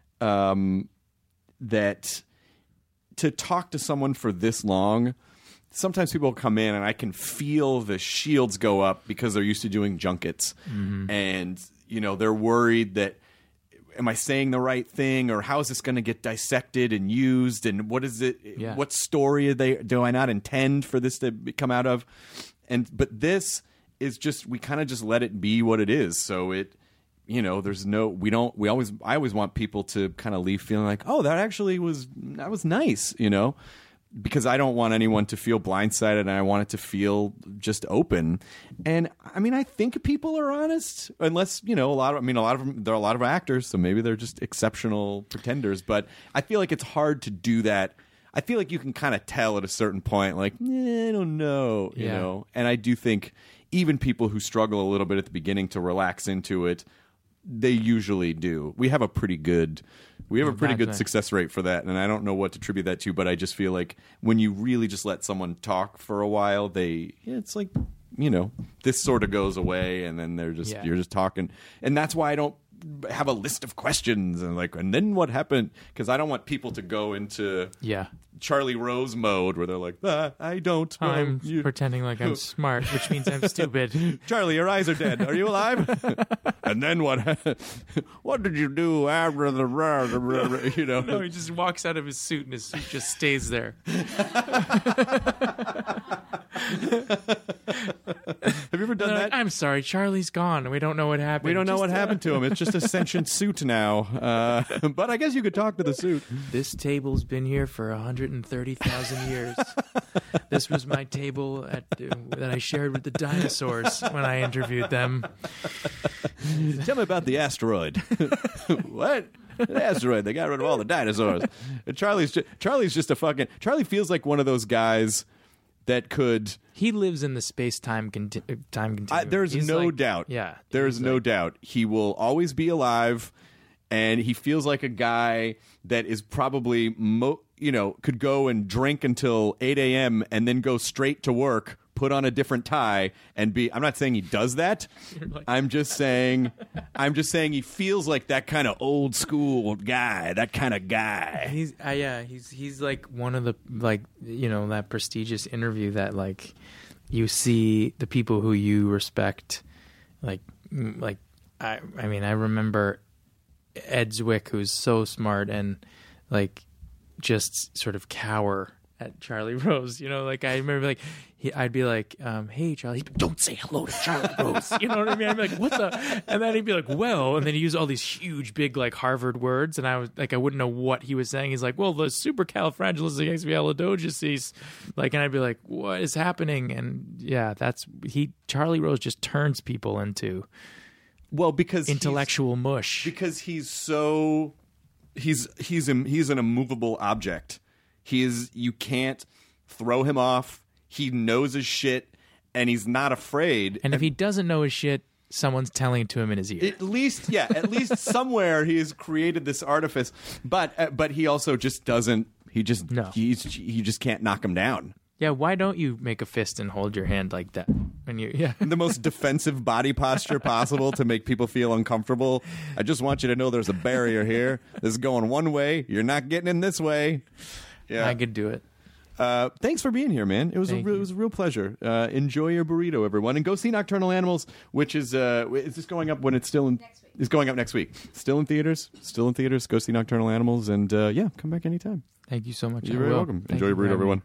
that to talk to someone for this long, sometimes people come in and I can feel the shields go up because they're used to doing junkets. And, you know, they're worried that, am I saying the right thing, or how is this going to get dissected and used, and what is it?
Yeah.
What story do I not intend for this to come out of? But this is just, we kind of just let it be what it is. So it, you know, there's no, I always want people to kind of leave feeling like, oh, that was nice, you know, because I don't want anyone to feel blindsided, and I want it to feel just open. And I mean, I think people are honest, unless, you know, there are a lot of actors, so maybe they're just exceptional pretenders, but I feel like it's hard to do that. I feel like you can kind of tell at a certain point, like, I don't know, you know, and I do think even people who struggle a little bit at the beginning to relax into it, they usually do. We have a pretty good success rate for that, and I don't know what to attribute that to, but I just feel like when you really just let someone talk for a while, it's like, you know, this sort of goes away, and then you're just talking, and that's why I don't have a list of questions and then what happened, because I don't want people to go into Charlie Rose mode where they're like, I don't know.
I'm pretending like I'm smart, which means I'm stupid.
Charlie, your eyes are dead. Are you alive? And then what? What did you do after the? You know?
No, he just walks out of his suit and his suit just stays there.
Have you ever done that?
I'm sorry, Charlie's gone. We don't know what happened.
We don't know what happened to him. It's just a sentient suit now. But I guess you could talk to the suit.
This table's been here for 130,000 years. This was my table that I shared with the dinosaurs when I interviewed them.
Tell me about the asteroid. What? The asteroid. They got rid of all the dinosaurs. And Charlie's just a fucking... Charlie feels like one of those guys that could...
He lives in the space-time continuum.
There's no doubt.
Yeah.
There's no doubt. He will always be alive, and he feels like a guy that is probably, could go and drink until 8 a.m. and then go straight to work, put on a different tie, and be... I'm not saying he does that. I'm just saying he feels like that kind of old school guy, that kind of guy.
He's like one of the, like, you know, that prestigious interview that, like, you see the people who you respect, like I mean, I remember Ed Zwick, who's so smart and, like, just sort of cower at Charlie Rose, you know, like I remember, like I'd be like, "Hey, Charlie," don't say hello to Charlie Rose. You know what I mean? I'd be like, "What the?" And then he'd be like, "Well," and then he'd use all these huge, big, like Harvard words, and I was like, I wouldn't know what he was saying. He's like, "Well, the supercalifragilisticexpialidocious," like, and I'd be like, "What is happening?" And yeah, Charlie Rose just turns people into
because
intellectual mush,
because he's an immovable object. You can't throw him off. He knows his shit, and he's not afraid.
And if he doesn't know his shit, someone's telling it to him in his ear.
At least somewhere he has created this artifice. But he also just doesn't. He just can't knock him down.
Yeah, why don't you make a fist and hold your hand like that when you? Yeah,
the most defensive body posture possible to make people feel uncomfortable. I just want you to know there's a barrier here. This is going one way. You're not getting in this way. Yeah,
I could do it.
Thanks for being here, man. It was a real pleasure. Enjoy your burrito, everyone, and go see Nocturnal Animals, which is this going up when it's still in? Next week. It's going up next week. Still in theaters. Go see Nocturnal Animals, and come back anytime.
Thank you so much.
You're very welcome. Enjoy your burrito, everyone.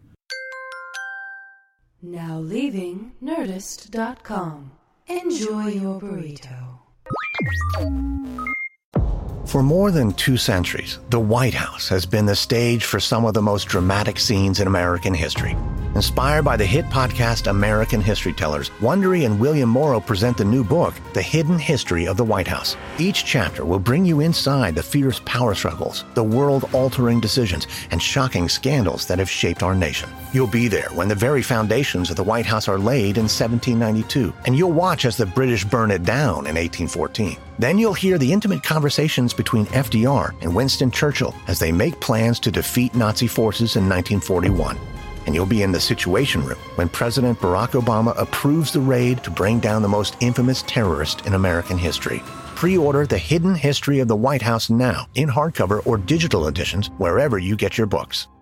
Now leaving Nerdist.com. Enjoy your burrito.
For more than 2 centuries, the White House has been the stage for some of the most dramatic scenes in American history. Inspired by the hit podcast American History Tellers, Wondery and William Morrow present the new book, The Hidden History of the White House. Each chapter will bring you inside the fierce power struggles, the world-altering decisions, and shocking scandals that have shaped our nation. You'll be there when the very foundations of the White House are laid in 1792, and you'll watch as the British burn it down in 1814. Then you'll hear the intimate conversations between FDR and Winston Churchill as they make plans to defeat Nazi forces in 1941. And you'll be in the Situation Room when President Barack Obama approves the raid to bring down the most infamous terrorist in American history. Pre-order The Hidden History of the White House now in hardcover or digital editions wherever you get your books.